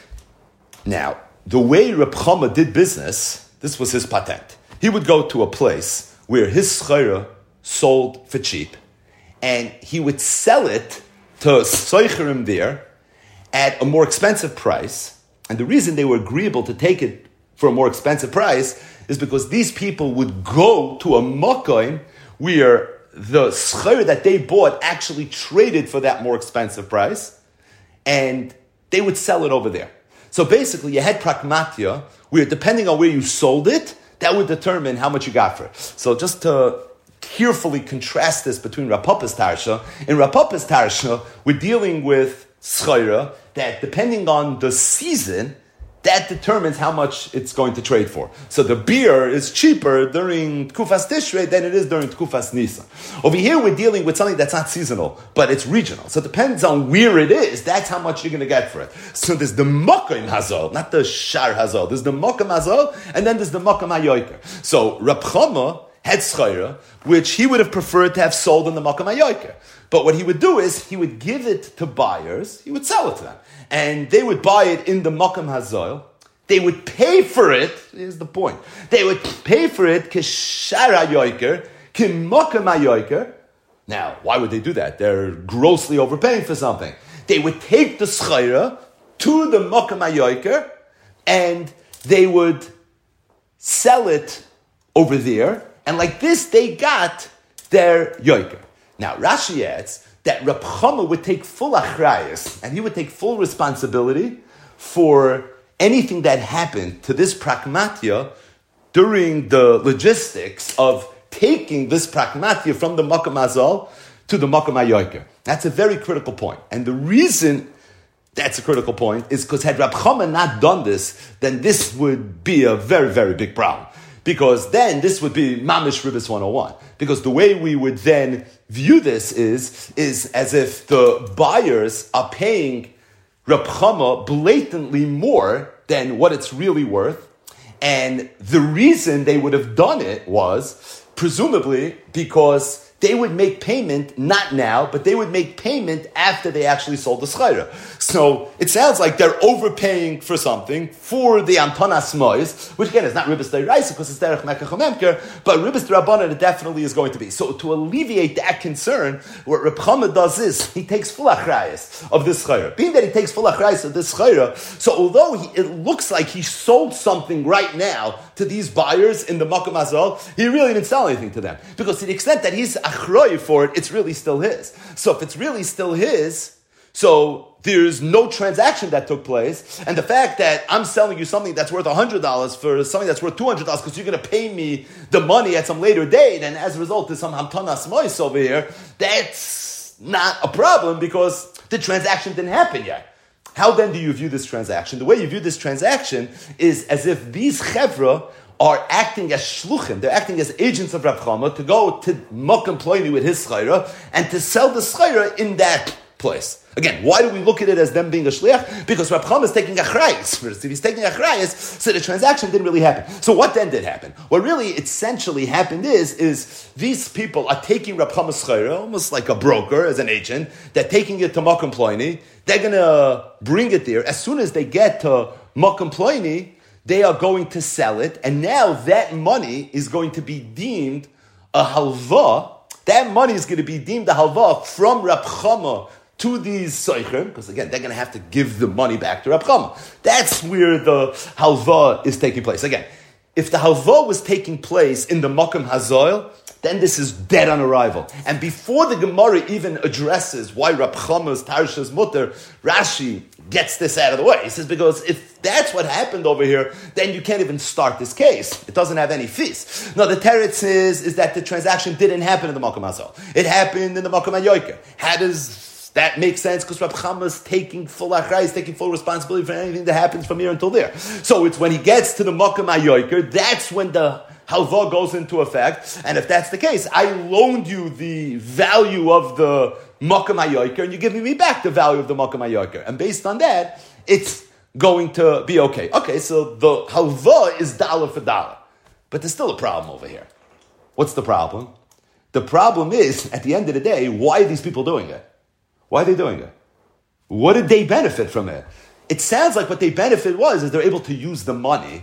Now, the way Rav Chama did business, this was his patent. He would go to a place where his schayra sold for cheap, and he would sell it to soicherim there at a more expensive price. And the reason they were agreeable to take it for a more expensive price is because these people would go to a makom where the schayra that they bought actually traded for that more expensive price, and they would sell it over there. So basically, you had pragmatia, where depending on where you sold it, that would determine how much you got for it. So just to carefully contrast this between Rav Papa's Tarsha, in Rav Papa's Tarsha, we're dealing with schayra that depending on the season, that determines how much it's going to trade for. So the beer is cheaper during Tkufas Tishrei than it is during Tkufas Nisan. Over here, we're dealing with something that's not seasonal, but it's regional. So it depends on where it is. That's how much you're going to get for it. So there's the Mokim Hazol, not the Shar Hazol. There's the Mokim Hazol, and then there's the Mokim HaYoiker. So Rab Chama had schayra, which he would have preferred to have sold in the Mokim HaYoiker. But what he would do is, he would give it to buyers, he would sell it to them. And they would buy it in the Mokim Hazoil. They would pay for it, here's the point. They would pay for it, k'shar hayoiker, k'mokim hayoiker. Now, why would they do that? They're grossly overpaying for something. They would take the schayra to the Mokim hayoiker, and they would sell it over there, And like this, they got their yoiker. Now, Rashi adds that Reb Chama would take full achrayus, and he would take full responsibility for anything that happened to this pragmatia during the logistics of taking this pragmatia from the Makam Azal to the Makam HaYoker. That's a very critical point. And the reason that's a critical point is because had Reb Chama not done this, then this would be a very, very big problem. Because then this would be Mamish Ribbis one oh one. Because the way we would then view this is, is as if the buyers are paying Reb Chama blatantly more than what it's really worth. And the reason they would have done it was, presumably, because they would make payment, not now, but they would make payment after they actually sold the schayra. So it sounds like they're overpaying for something, for the Antonas Mois, which again is not Ribbis Deiraisa because it's Derech Mekach Memker, but Ribbis D'Rabbanan it definitely is going to be. So to alleviate that concern, what Reb Chama does is, he takes full achrayas of this schayra. Being that he takes full achrayas of this schayra, so although he, it looks like he sold something right now to these buyers in the Makam Azal, he really didn't sell anything to them. Because to the extent that he's achroi for it, it's really still his. So if it's really still his, so there's no transaction that took place, and the fact that I'm selling you something that's worth one hundred dollars for something that's worth two hundred dollars because you're going to pay me the money at some later date, and as a result there's some hamtanas mois over here, that's not a problem because the transaction didn't happen yet. How then do you view this transaction? The way you view this transaction is as if these chevra are acting as shluchim, they're acting as agents of Reb Chama to go to Mokum Ploini with his schayra and to sell the schayra in that place. Again, why do we look at it as them being a shliach? Because Reb Chama is taking achrayas. If he's taking achrayas, so the transaction didn't really happen. So what then did happen? What really essentially happened is, is these people are taking Reb Chama's schayra, almost like a broker, as an agent. They're taking it to Mokum Ploini. They're going to bring it there. As soon as they get to Mokum Ploini, they are going to sell it, and now that money is going to be deemed a halva. That money is going to be deemed a halva from Reb Chama to these Seichrim, because again, they're going to have to give the money back to Reb Chama. That's where the halva is taking place. Again, if the halva was taking place in the Makam Hazoil, then this is dead on arrival. And before the Gemara even addresses why Reb Chama's Tarsha's mutter, Rashi gets this out of the way. He says, because if that's what happened over here, then you can't even start this case. It doesn't have any fees. No, the teretz is, is that the transaction didn't happen in the Makam Hazol. It happened in the Makam HaYoker. How does that make sense? Because Reb Chama is taking full achrayus, is taking full responsibility for anything that happens from here until there. So it's when he gets to the Makam HaYoker, that's when the halva goes into effect. And if that's the case, I loaned you the value of the Makam HaYoker, and you're giving me back the value of the Makam HaYoker. And based on that, it's going to be okay. Okay, so the halva is dollar for dollar. But there's still a problem over here. What's the problem? The problem is, at the end of the day, why are these people doing it? Why are they doing it? What did they benefit from it? It sounds like what they benefit was is they're able to use the money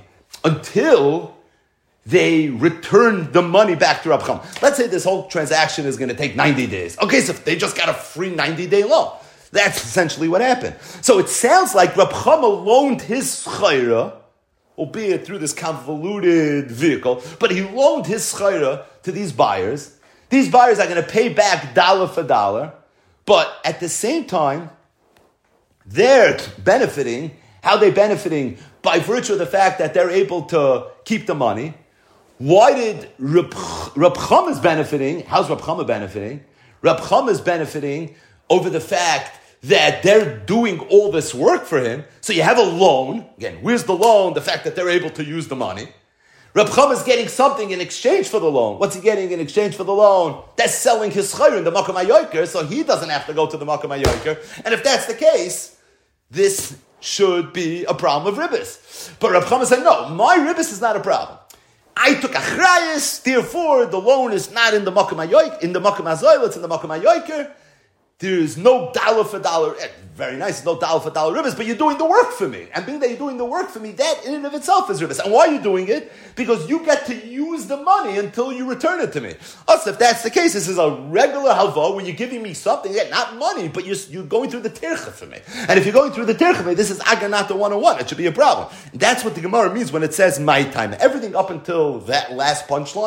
until they return the money back to Reb Chama. Let's say this whole transaction is going to take ninety days. Okay, so they just got a free ninety-day loan. That's essentially what happened. So it sounds like Reb Chama loaned his schayra, albeit through this convoluted vehicle, but he loaned his schayra to these buyers. These buyers are going to pay back dollar for dollar, but at the same time, they're benefiting. How are they benefiting? By virtue of the fact that they're able to keep the money. Why did Reb, Reb Chama is benefiting? How's Reb Chama benefiting? Reb Chama is benefiting over the fact that they're doing all this work for him. So you have a loan. Again, where's the loan? The fact that they're able to use the money. Reb Chama is getting something in exchange for the loan. What's he getting in exchange for the loan? That's selling his chayr in the Makam HaYoker, so he doesn't have to go to the Makam HaYoker. And if that's the case, this should be a problem of ribbis. But Reb Chama said, no, my ribbis is not a problem. I took achrayas, therefore the loan is not in the Makam HaYoker, in the Makam HaZoil, it's in the Makam HaYoker. There's no dollar for dollar, very nice, no dollar for dollar ribbis, but you're doing the work for me. And being that you're doing the work for me, that in and of itself is ribbis. And why are you doing it? Because you get to use the money until you return it to me. Also, if that's the case, this is a regular halva where you're giving me something, yeah, not money, but you're, you're going through the tircha for me. And if you're going through the tircha for me, this is aganata one oh one. It should be a problem. That's what the Gemara means when it says my time. Everything up until that last punchline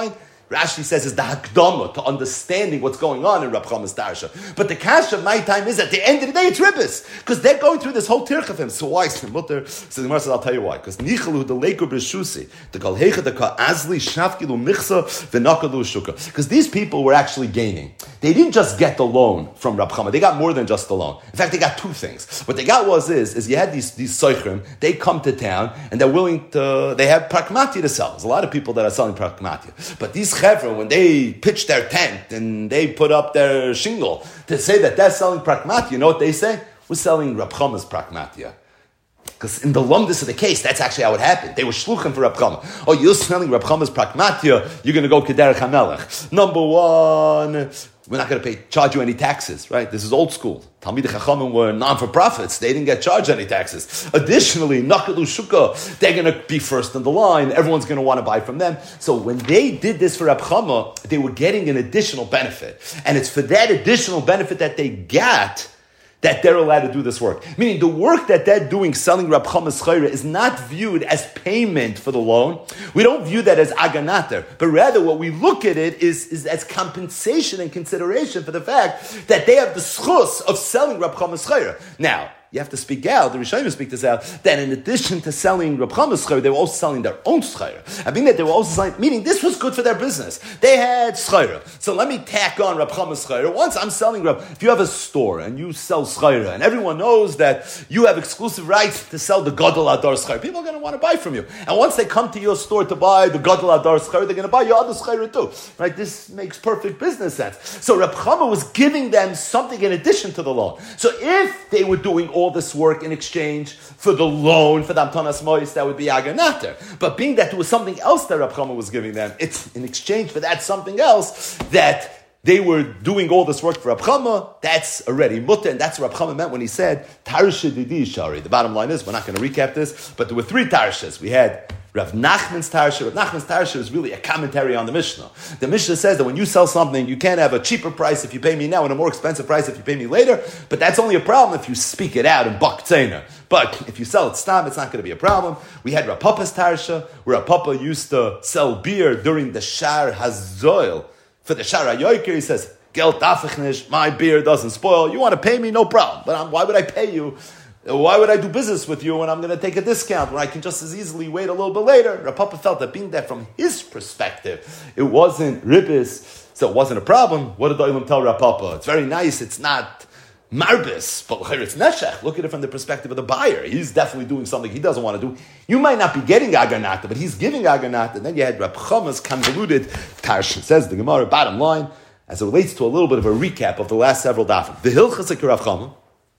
Rashi says is the hakdama to understanding what's going on in Rab Chama's tarsha. But the cash of my time is at the end of the day it's ribbis because they're going through this whole tirch of him. So why is the mutter? So the Gemara says, I'll tell you why. Because nichalu the leikur b'shusi the kol hecha the ka azli shnafkilu michsa v'nakalu shuka. Because these people were actually gaining. They didn't just get the loan from Rab Chama. They got more than just the loan. In fact, they got two things. What they got was is is you had these these soichrim. They come to town and they're willing to. They have pragmatia to sell. There's a lot of people that are selling pragmatia, but these chevra, when they pitch their tent and they put up their shingle to say that they're selling pragmatia, you know what they say? We're selling Rab Chama's pragmatia. Because in the lumdus of the case, that's actually how it happened. They were shluchim for Rab Chama. Oh, you're selling Rab Chama's pragmatia, you're going to go kederech hamelech. Number one, we're not going to pay charge you any taxes, right? This is old school. Talmidei Chachamim were non-for-profits. They didn't get charged any taxes. Additionally, Nakalu Shuka, they're going to be first in the line. Everyone's going to want to buy from them. So when they did this for Rab Chama, they were getting an additional benefit. And it's for that additional benefit that they got that they're allowed to do this work. Meaning the work that they're doing selling Rab Chama's chayra is not viewed as payment for the loan. We don't view that as aganater, but rather what we look at it is, is as compensation and consideration for the fact that they have the schus of selling Rab Chama's chayra. Now, you have to speak out, the Rishonim speak this out, that in addition to selling Rab Chama's schayra, they were also selling their own schayra. I mean that they were also selling, meaning this was good for their business. They had schayra. So let me tack on Rab Chama's schayra. Once I'm selling Rab, if you have a store and you sell schayra, and everyone knows that you have exclusive rights to sell the Gadol Adar schayra, people are going to want to buy from you. And once they come to your store to buy the Gadol Adar schayra, they're going to buy your other schayra too. Right? This makes perfect business sense. So Rab Chama was giving them something in addition to the loan. So if they were doing all this work in exchange for the loan, for the Amtanas Mois, that would be Aganater. But being that there was something else that Rab Chama was giving them, it's in exchange for that something else that they were doing all this work for Rab Chama, that's already mutter, and that's what Rab Chama meant when he said, Tarsha Didi Shari. The bottom line is, we're not going to recap this, but there were three Tarshas. We had Rav Nachman's Tarsha. Rav Nachman's Tarsha is really a commentary on the Mishnah. The Mishnah says that when you sell something, you can't have a cheaper price if you pay me now and a more expensive price if you pay me later, but that's only a problem if you speak it out in Bak Tzena. But if you sell it stam, it's not going to be a problem. We had Rav Papa's Tarsha, where Rav Papa used to sell beer during the Shar Hazoil. For the Shar HaYoker, he says, Geld afechnish, my beer doesn't spoil. You want to pay me? No problem. But I'm, why would I pay you? Why would I do business with you when I'm going to take a discount when I can just as easily wait a little bit later? Rav Papa felt that being that from his perspective, it wasn't ribbis, so it wasn't a problem. What did the Olam tell Rav Papa? It's very nice, it's not marbis, but it's neshech. Look at it from the perspective of the buyer. He's definitely doing something he doesn't want to do. You might not be getting aganata, but he's giving aganata. And then you had Rav Chama's convoluted tarsh. It says the Gemara, bottom line, as it relates to a little bit of a recap of the last several dafim. The hilchas like Rav Chama,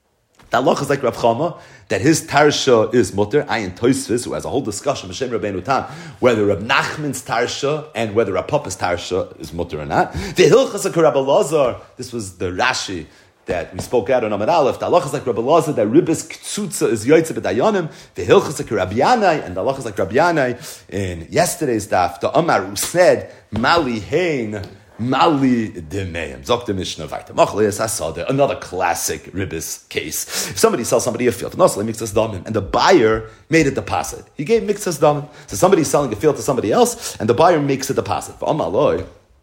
the halach is like Rav Chama, that his tarsha is mutter. Ayin Tosfos, who has a whole discussion, B'Shem Rabbeinu Tam, whether Rav Nachman's tarsha and whether Rav Papa's tarsha is mutter or not. The hilchas like Rav Elazar, this was the Rashi that we spoke out on Amar Aleph. The halach is like Rav Elazar, that ribis ktsutza is yoytze b'dayanim. The hilchas like Rav Yanai, and the halach is like Rav Yanai in yesterday's daf. The Amar who said, Mali hein, Mali demeim. Zok the Mishnah vayta. Machleyes hasada. Another classic ribis case. If somebody sells somebody a field, nosle mixas damim, and the buyer made a deposit. He gave mixas damim. So somebody's selling a field to somebody else, and the buyer makes a deposit. For Amaloi,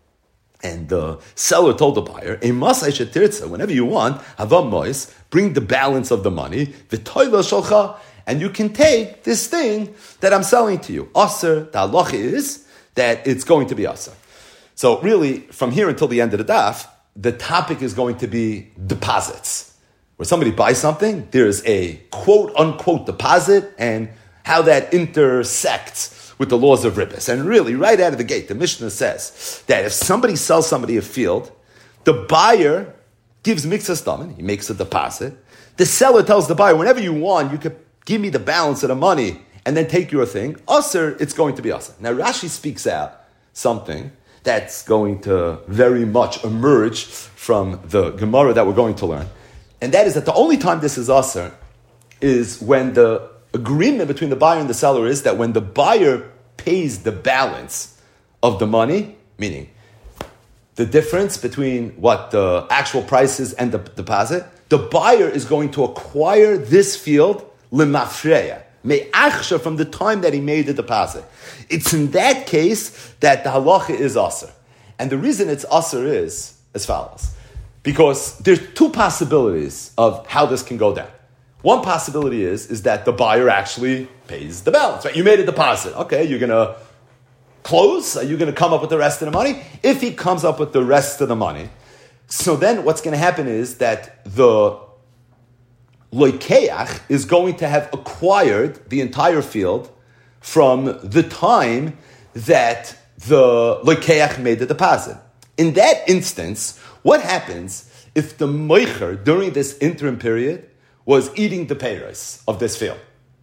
and the seller told the buyer, whenever you want, bring the balance of the money, and you can take this thing that I'm selling to you. Aser, the halacha is that it's going to be aser. So really, from here until the end of the daf, the topic is going to be deposits. Where somebody buys something, there's a quote-unquote deposit, and how that intersects with the laws of ribbis. And really, right out of the gate, the Mishnah says that if somebody sells somebody a field, the buyer gives mixas damin, he makes a deposit. The seller tells the buyer, whenever you want, you can give me the balance of the money and then take your thing. Aser, it's going to be aser. Now Rashi speaks out something that's going to very much emerge from the Gemara that we're going to learn. And that is that the only time this is aser is when the agreement between the buyer and the seller is that when the buyer pays the balance of the money, meaning the difference between what the actual price is and the deposit, the buyer is going to acquire this field limafreya, me'achsha, from the time that he made the deposit. It's in that case that the halacha is aser. And the reason it's aser is as follows. Because there's two possibilities of how this can go down. One possibility is, is that the buyer actually pays the balance, right? You made a deposit. Okay, you're going to close. Are you going to come up with the rest of the money? If he comes up with the rest of the money, so then what's going to happen is that the loikeach is going to have acquired the entire field from the time that the loikeach made the deposit. In that instance, what happens if the moicher during this interim period was eating the peiros of this field?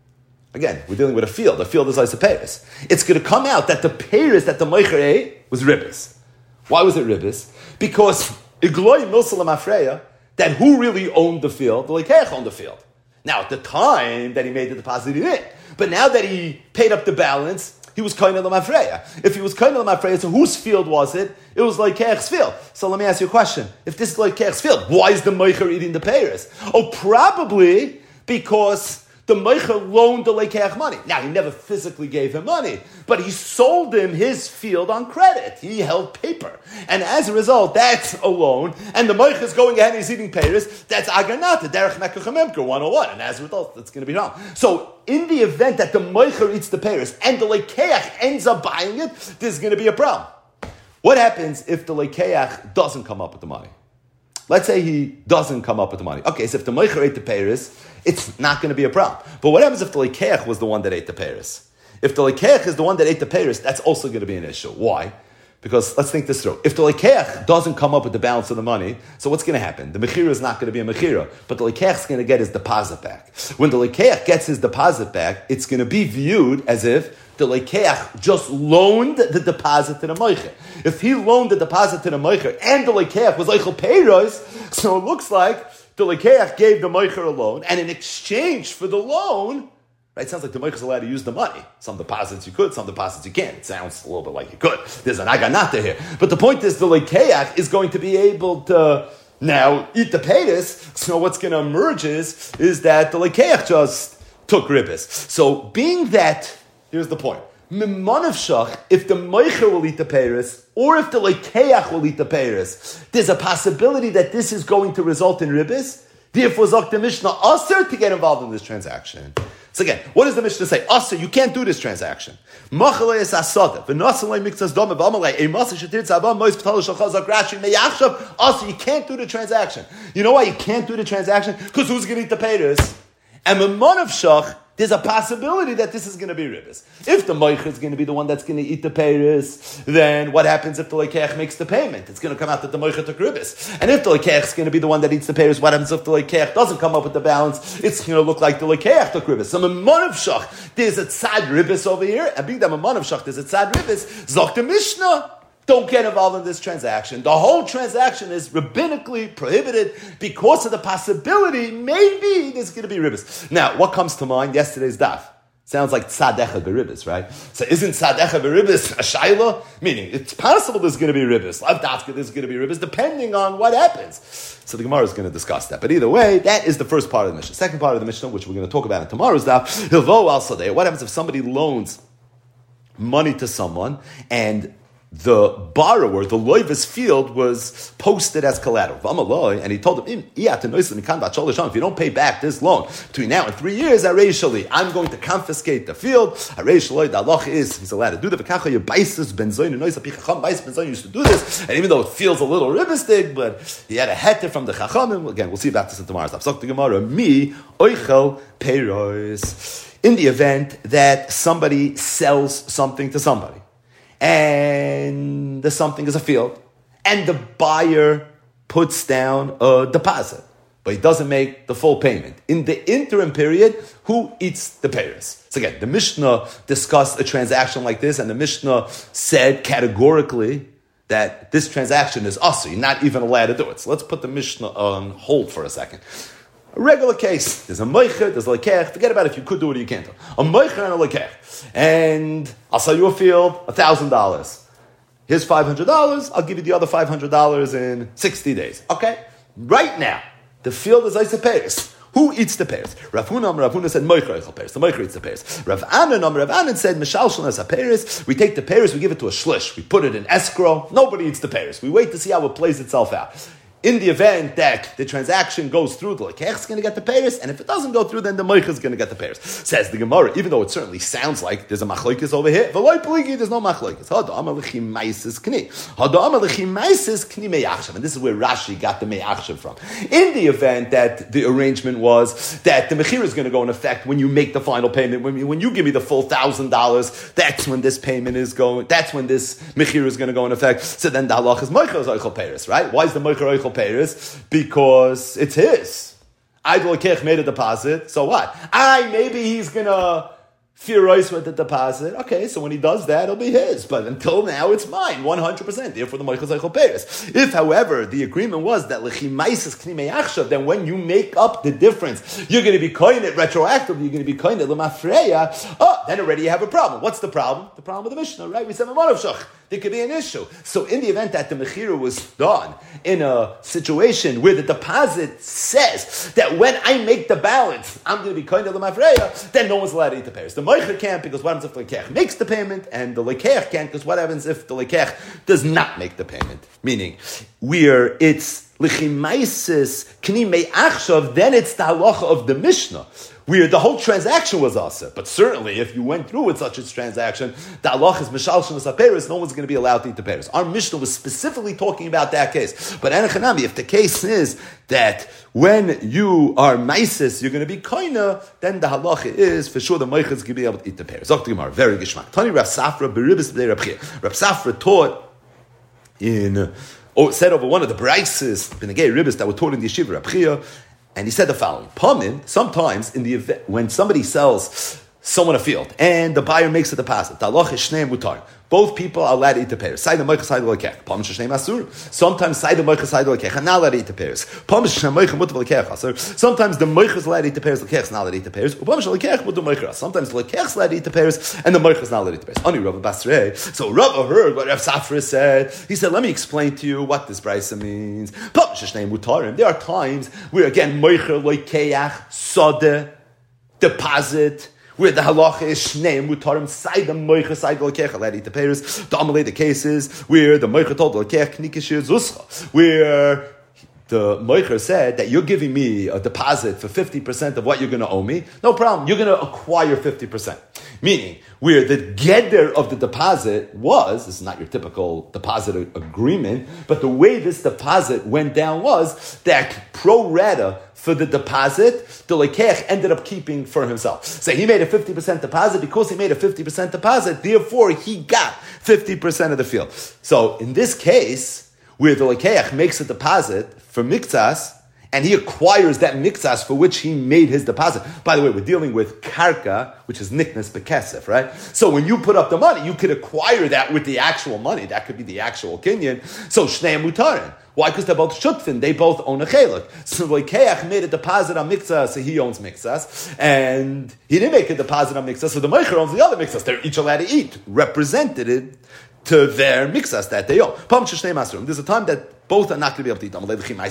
Again, we're dealing with a field. The field is like a peiros. It's going to come out that the peiros that the moicher ate was ribbis. Why was it ribbis? Because igloi milsalam afreya, that who really owned the field? The lekeach owned the field. Now, at the time that he made the deposit, he did. But now that he paid up the balance, he was kind of l'mafreya. If he was kind of l'mafreya, so whose field was it? It was Leikech's field. So let me ask you a question. If this is Leikech's field, why is the moicher eating the peiros? Oh, probably because the moicher loaned the Leikech money. Now, he never physically gave him money, but he sold him his field on credit. He held paper. And as a result, that's a loan. And the moicher is going ahead and he's eating peiros. That's aganata, derech mekach one oh one. And as a result, that's going to be wrong. So, in the event that the moicher eats the peiros and the lekeach ends up buying it, there's going to be a problem. What happens if the lekeach doesn't come up with the money? Let's say he doesn't come up with the money. Okay, so if the moicher ate the peiros, it's not going to be a problem. But what happens if the lekeach was the one that ate the peiros? If the lekeach is the one that ate the peiros, that's also going to be an issue. Why? Because let's think this through. If the lekeach doesn't come up with the balance of the money, so what's going to happen? The mechira is not going to be a mechira, but the lekeach is going to get his deposit back. When the lekeach gets his deposit back, it's going to be viewed as if the lekeach just loaned the deposit to the moicher. If he loaned the deposit to the moicher and the lekeach was eichel peiros, so it looks like the lekeach gave the moicher a loan, and in exchange for the loan, right, it sounds like the moicher is allowed to use the money. Some deposits you could, some deposits you can't. It sounds a little bit like you could. There's an aganata here. But the point is the lekeach is going to be able to now eat the peiros. So what's going to emerge is, is that the lekeach just took ribbis. So being that, here's the point. Mimanavshach, if the moicher will eat the peiros, or if the lekeach will eat the peiros, there's a possibility that this is going to result in ribbis. Therefore, Zok the Mishnah aser to get involved in this transaction. So again, what does the Mishnah say? Aser, you can't do this transaction. Aser, you can't do the transaction. You know why you can't do the transaction? Because who's going to eat the peiros? And Mimanavshach, there's a possibility that this is going to be ribbis. If the moicher is going to be the one that's going to eat the peiros, then what happens if the lekeach makes the payment? It's going to come out that the moicher took ribbis. And if the lekeach is going to be the one that eats the peiros, what happens if the lekeach doesn't come up with the balance? It's going to look like the lekeach took ribbis. So Mamonav Shach, there's a tzad ribbis over here, and being that Mamonav Shach, there's a tzad ribbis. Zok the Mishnah, don't get involved in this transaction. The whole transaction is rabbinically prohibited because of the possibility maybe there's going to be ribbis. Now, what comes to mind? Yesterday's daf. Sounds like tzadecha b'ribbis, right? So isn't tzadecha b'ribbis a shayla? Meaning, it's possible there's going to be ribbis. Lav dafka there's going to be ribbis, depending on what happens. So the Gemara is going to discuss that. But either way, that is the first part of the Mishnah. Second part of the Mishnah, which we're going to talk about in tomorrow's daf, hilvo al sadeh. What happens if somebody loans money to someone and the borrower, the loivis field, was posted as collateral. And he told him, if you don't pay back this loan between now and three years, I'm going to confiscate the field. The halach is he's allowed to do that. Used to do this, and even though it feels a little ribbistic, but he had a heter from the chachamim. Again, we'll see about this in tomorrow's daf. In the event that somebody sells something to somebody, and the something is a field, and the buyer puts down a deposit, but he doesn't make the full payment. In the interim period, who eats the peiros? So again, the Mishnah discussed a transaction like this, and the Mishnah said categorically that this transaction is asur. You're not even allowed to do it. So let's put the Mishnah on hold for a second. A regular case. There's a moicher, there's a lekech. Forget about if you could do it or you can't do it. A moicher and a lekech. And I'll sell you a field, one thousand dollars. Here's five hundred dollars. I'll give you the other five hundred dollars in sixty days. Okay? Right now, the field is isopeiros. Who eats the pears? Rav Huna, Rav Huna said, Moicher eichel pears. The Moicher eats the pears. Rav Anan, Rav Anan said, Mishal shel as pears. We take the pears, we give it to a shlish. We put it in escrow. Nobody eats the pears. We wait to see how it plays itself out. In the event that the transaction goes through, the lekech is going to get the payers, and if it doesn't go through, then the moicha is going to get the payers. Says the Gemara, even though it certainly sounds like there's a machlokes over here, there's no machlokes. And this is where Rashi got the me'achshav from. In the event that the arrangement was that the mechir is going to go in effect when you make the final payment, when you, when you give me the full thousand dollars, that's when this payment is going, that's when this mechir is going to go in effect. So then the halach is moicha oichel payers, right? Why is the moicha oichel Paris? Because it's his. Idol Kech made a deposit, so what? I maybe he's gonna furious with the deposit. Okay, so when he does that, it'll be his. But until now, it's mine, one hundred percent. Therefore, the Moichel Zeichel Paris. If, however, the agreement was that Lechimaisis Knimei Achshav, then when you make up the difference, you're going to be coined it retroactively, you're going to be coined it Lemafreya, oh, then already you have a problem. What's the problem? The problem with the Mishnah, right? We said Mamarav Shach. There could be an issue. So in the event that the Mechira was done in a situation where the deposit says that when I make the balance, I'm going to be coined of the Mafreya, then no one's allowed to eat the pears. The Meicher can't because what happens if the Lekech makes the payment, and the Lekech can't because what happens if the Lekech does not make the payment. Meaning, where it's Lechimaisis Knimei Achshav, then it's the halacha of the Mishnah, where the whole transaction was asa. But certainly, if you went through with such a transaction, the halach is mishal shenas haperes, no one's going to be allowed to eat the pears. Our Mishnah was specifically talking about that case. But Anachanami, if the case is that when you are maisis, you're going to be koina, then the halacha is, for sure, the moicha is going to be able to eat the pears. Zok Gemara, very gishmak. Tani Rav Safra, beribis b'dei Rav Chia. Rav Safra taught in, or said over one of the braises, b'negei ribis, that were taught in the yeshiva Rav Chia, and he said the following: Pamin, sometimes in the event when somebody sells someone a field and the buyer makes a deposit, talach is shnei mutar. Both people are allowed to eat the pears. Side the moicha, side the lekech. Pamin shnei masur. Sometimes side the moicha, side the lekech are not allowed to eat the pears. Pamin shnei moicha mutar lekech asur. Sometimes the moicha is allowed to eat the pears. Lekech is not allowed to eat the pears. Pamin shnei lekech mutar moicha. Sometimes the lekech is allowed to eat the pears and the moicha is not allowed to eat the pears. Ani Rav Basrei. So Rav heard what Rav Safra said. He said, "Let me explain to you what this brisa means." Pamin shnei mutarim. There are times where again moicha lekech sode deposit, where the halacha is shnei mutarim, side the moicha, side the lekech, allowed to eat the pears. The amalei the cases where the moicha told the lekech nikashir zuscha, where the moicher said that you're giving me a deposit for fifty percent of what you're going to owe me. No problem. You're going to acquire fifty percent. Meaning, where the geder of the deposit was, this is not your typical deposit agreement, but the way this deposit went down was that pro rata for the deposit, the lekech ended up keeping for himself. So he made a fifty percent deposit. Because he made a fifty percent deposit, therefore he got fifty percent of the field. So in this case, where the lekech makes a deposit for miktsas, and he acquires that miktsas for which he made his deposit. By the way, we're dealing with karka, which is niknas bekesef, right? So when you put up the money, you could acquire that with the actual money. That could be the actual kinyan. So shnei mutarin. Why? Because they're both shutfin. They both own a chelik. So Lekeach made a deposit on miktsas, so he owns miktsas, and he didn't make a deposit on miktsas, so the meicher owns the other miktsas. They're each allowed to eat, represented to their miktsas that they own. There's a time that both are not going to be able to eat.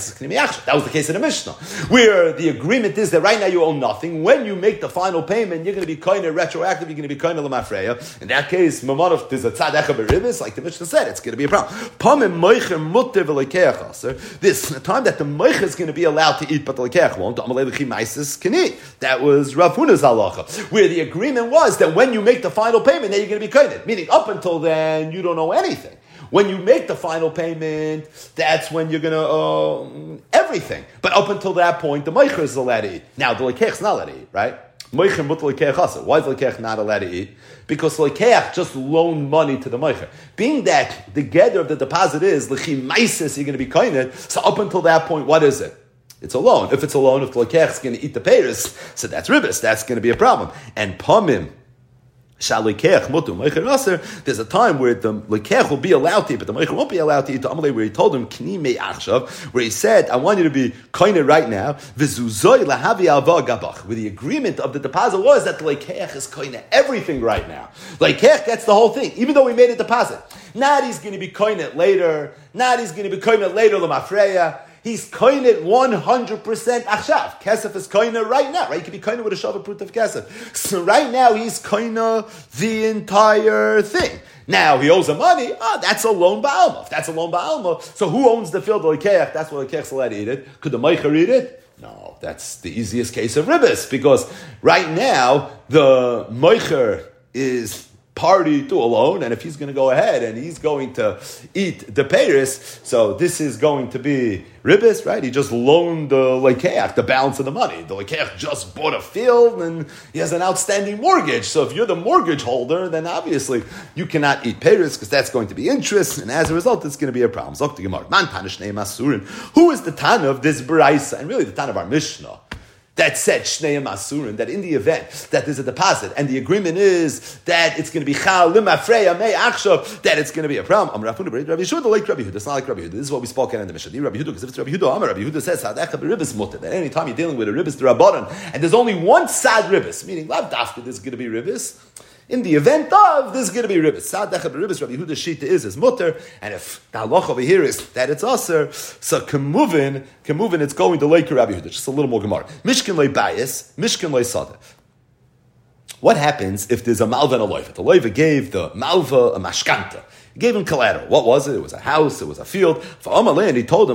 That was the case in the Mishnah, where the agreement is that right now you own nothing. When you make the final payment, you're going to be kind of retroactive, you're going to be kind of lemafreya. In that case, there's a tzadecha beribis, like the Mishnah said, it's going to be a problem. This the time that the meicher is going to be allowed to eat, but the lekech won't. That was Rav Huna's halacha, where the agreement was that when you make the final payment, then you're going to be kind. Meaning, up until then, you don't know anything. When you make the final payment, that's when you're going to owe everything. But up until that point, the meicher is allowed to eat. Now, the lekech is not allowed to eat, right? Meicher mut lekech asa. Why is the lekech not allowed to eat? Because lekech just loaned money to the meicher. Being that the gather of the deposit is lechimaisis, you're going to be koined. So up until that point, what is it? It's a loan. If it's a loan, if the lekech is going to eat the payers, so that's ribis. That's going to be a problem. And pamim. There's a time where the lekech will be allowed to eat, but the meicher won't be allowed to eat. The Amalei, where he told him kni me achshav, where he said, "I want you to be koine right now." V'zuzoi lahavi alva gabach. Where the agreement of the deposit was that the lekech is koine everything right now. Lekech gets the whole thing, even though he made a deposit. Not he's going to be koine later. Not he's going to be koine later lemafreya. He's koined one hundred percent achshav. Kesef is koined right now, right? He could be koined with a shava prut of kesef. So right now he's koined the entire thing. Now he owes him money. Ah, oh, that's a loan ba'alma. If that's a loan ba'alma, so who owns the field? The lekeach. That's what the lekeach's allowed to eat it. Could the meicher eat it? No, that's the easiest case of ribbis, because right now the meicher is party to a loan, and if he's going to go ahead and he's going to eat the peiris, so this is going to be ribbis, right? He just loaned the lekeach the balance of the money. The lekeach just bought a field and he has an outstanding mortgage. So if you're the mortgage holder, then obviously you cannot eat peiris because that's going to be interest, and as a result, it's going to be a problem. Who is the Tana of this Baraisa, and really the Tana of our Mishnah, that said Shnei Masurin, that in the event that there's a deposit and the agreement is that it's going to be Chal Lima Freya Mei Achshav, that it's going to be a problem. Amar Rabbi Yehuda, like Rabbi Yehuda. It's not like Rabbi Yehuda. This is what we spoke in the Mishnah. Rabbi Yehuda, because if it's Rabbi Yehuda, Amar Rabbi Yehuda says Sadecha b'Ribbis Mutter. That any time you're dealing with a Ribbis D'Rabbanan and there's only one Sad Ribbis, meaning Lav Dafka, there's going to be Ribbis. In the event of, this is going to be ribbis. Sadecha b'ribbis, Rabbi Yehuda's shita is is mutter, and if the halach over here is that it's aser, so kemuvin, kemuvin, it's going to like Rabbi Yehuda. Just a little more gemara. Mishkin loy bias, mishkin loy sada. What happens if there's a malva and a loiva? The loiva gave the malva a mashkanta. He gave him collateral. What was it? It was a house. It was a field. For Amalei, and he told him,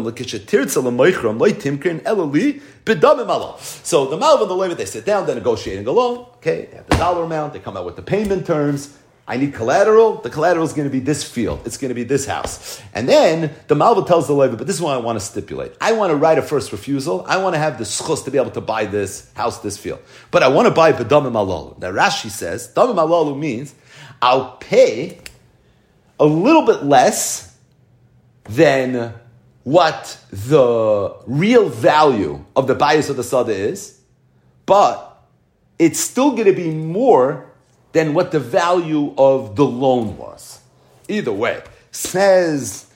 so the malva and the loiva, they sit down, they're negotiating a loan. Okay, they have the dollar amount. They come out with the payment terms. I need collateral. The collateral is going to be this field. It's going to be this house. And then the malva tells the loiva, but this is what I want to stipulate. I want to write a first refusal. I want to have the schus to be able to buy this house, this field. But I want to buy b'damim alalu. Now Rashi says, damim alalu means I'll pay a little bit less than what the real value of the bias of the sada is, but it's still going to be more than what the value of the loan was. Either way, says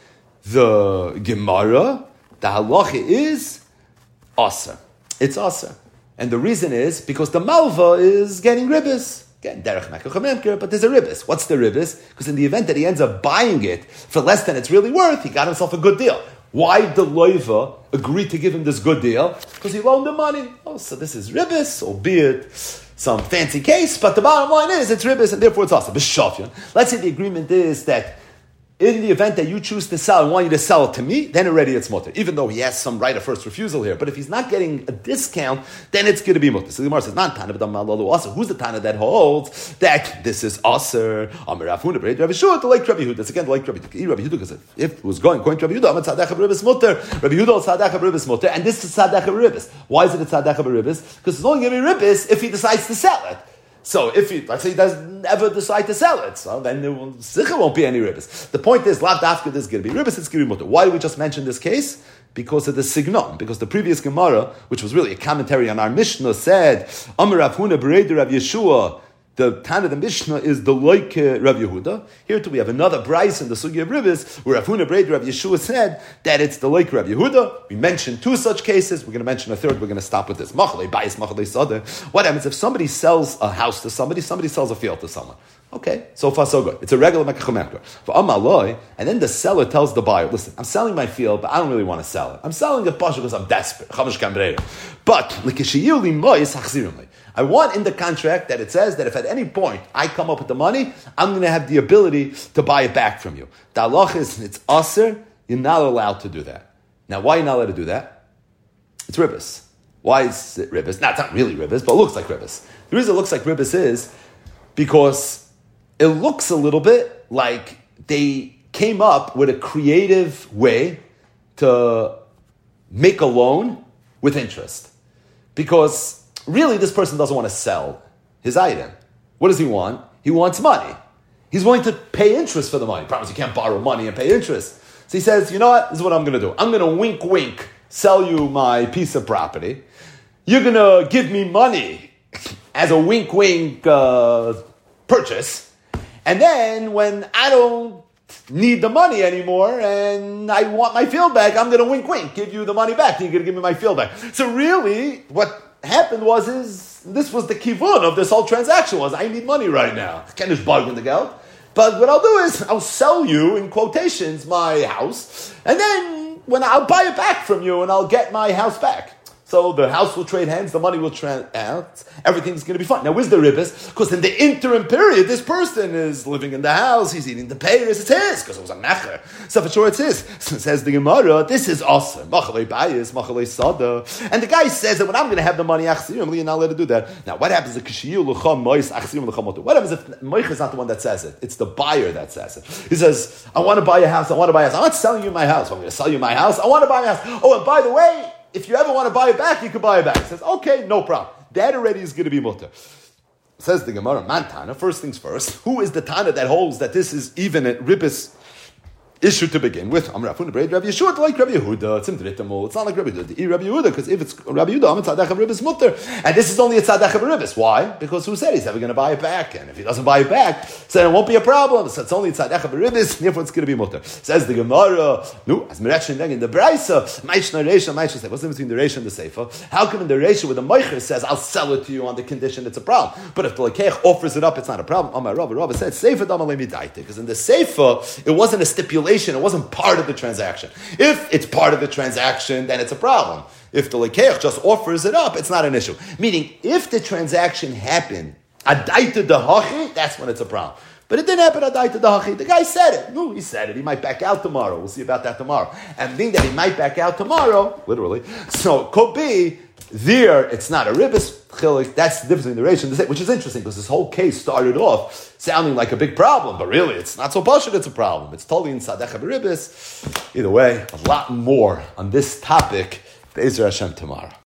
the Gemara, the halacha is asa. It's asa. And the reason is because the malva is getting ribbis. Again, derech mekach, but there's a ribbis. What's the ribbis? Because in the event that he ends up buying it for less than it's really worth, he got himself a good deal. Why did the loiva agree to give him this good deal? Because he loaned him money. Oh, so this is ribbis, albeit some fancy case, but the bottom line is it's ribbis, and therefore it's also b'shafyan. Let's say the agreement is that in the event that you choose to sell, I want you to sell it to me, then already it's mutter. Even though he has some right of first refusal here. But if he's not getting a discount, then it's going to be mutter. So the Gemara says, "Man tana b'dam malalu aser." Who's the tana that holds that this is aser? Amar Rav Huna b'rei Rabbi Yehoshua, like Rabbi Yehuda. It's again like Rabbi Yehuda. Rabbi Yehuda, because if, if it was going according to Rabbi Yehuda, Amar tzadach b'ribbis mutter. Rabbi Yehuda tzadach b'ribbis mutter, and this is tzadach b'ribbis. Why is it a tzadach b'ribbis? Because it's only going to be ribbis if he decides to sell it. So if he, let's say he doesn't ever decide to sell it, so then there will, won't be any ribbis. The point is, lav dafka, this is going to be ribbis, it's going to be mutter. Why did we just mention this case? Because of the signon. Because the previous Gemara, which was really a commentary on our Mishnah, said, Amar Rav Huna b'rei Rav Yeshua, the Tana of the Mishnah is the like Rav Yehuda. Here too we have another Bryce in the Sugi of Ribbis, where Rav Huna b'rei Rav Yeshua said that it's the like Rav Yehuda. We mentioned two such cases. We're going to mention a third. We're going to stop with this. Machalei Bayis, Machalei Sada. What happens if somebody sells a house to somebody, somebody sells a field to someone? Okay, so far so good. It's a regular mekach for amaloi, and then the seller tells the buyer, "Listen, I'm selling my field, but I don't really want to sell it. I'm selling it partially because I'm desperate. But I want in the contract that it says that if at any point I come up with the money, I'm going to have the ability to buy it back from you. The halach is it's aser. You're not allowed to do that. Now, why are you not allowed to do that? It's ribbis. Why is it ribbis? Now, it's not really ribbis, but it looks like ribbis. The reason it looks like ribbis is because it looks a little bit like they came up with a creative way to make a loan with interest. Because really this person doesn't want to sell his item. What does he want? He wants money. He's willing to pay interest for the money. Promise you can't borrow money and pay interest. So he says, you know what? This is what I'm going to do. I'm going to wink, wink, sell you my piece of property. You're going to give me money as a wink, wink uh, purchase. And then when I don't need the money anymore and I want my field back, I'm going to wink, wink, give you the money back. You're going to give me my field back. So really, what happened was is this was the kivun of this whole transaction was I need money right now. I can't just bargain the geld. But what I'll do is I'll sell you, in quotations, my house. And then when I'll buy it back from you and I'll get my house back. So the house will trade hands, the money will trade out, everything's going to be fine. Now, where's the ribbis? Because in the interim period, this person is living in the house, he's eating the payers, it's his, because it was a mecher. So for sure it's his. So it says the Gemara, this is awesome. Machalei bayis, machalei sada. And the guy says that when I'm going to have the money, achsirim, you're not allowed to do that. Now, what happens if kishiyu l'cham mois, achsirim l'cham motu? What happens if Moich is not the one that says it? It's the buyer that says it. He says, I want to buy a house, I want to buy a house. I'm not selling you my house. I'm going to sell you my house. I want to buy a house. Oh, and by the way, if you ever want to buy it back, you can buy it back. He says, okay, no problem. That already is going to be mutter. Says the Gemara, man Tana, first things first, who is the Tana that holds that this is even a ribbis issue to begin with? I'm Rafun Braid Rabbi Yeshua, like Rabbi Yehuda. It's Imdritamol. It's not like Rabbi Yehuda. Rabbi Yehuda, because if it's Rabbi Yehuda, I'm a tzadach of ribbis mutter, and this is only a tzadach of ribbis. Why? Because who said he's ever going to buy it back? And if he doesn't buy it back, then it won't be a problem. So it's only a tzadach of ribbis, therefore it's going to be mutter. Says the Gemara, no, as Merachin in the Braisa, Maishna Reisha, Maishna say, what's the difference between the Reisha and the Seifa? How come in the Reisha where the Meicher says, I'll sell it to you on the condition it's a problem? But if the Lekech offers it up, it's not a problem. Amar Rabba, Rabba said, Seifa damalei midaita, because in the Seifa, it wasn't a stipulation, it wasn't part of the transaction. If it's part of the transaction, then it's a problem. If the lekeich just offers it up, it's not an issue. Meaning, if the transaction happened, adaita dahachi, that's when it's a problem. But it didn't happen adaita dahachi. The guy said it. No, he said it. He might back out tomorrow. We'll see about that tomorrow. And being that he might back out tomorrow, literally, so it could be there, it's not a ribbis chilik. That's the difference in the ration, which is interesting because this whole case started off sounding like a big problem, but really it's not so pashut, it's a problem. It's totally in Sadecha B'Ribbis. Either way, a lot more on this topic, Be'ezer Hashem tomorrow.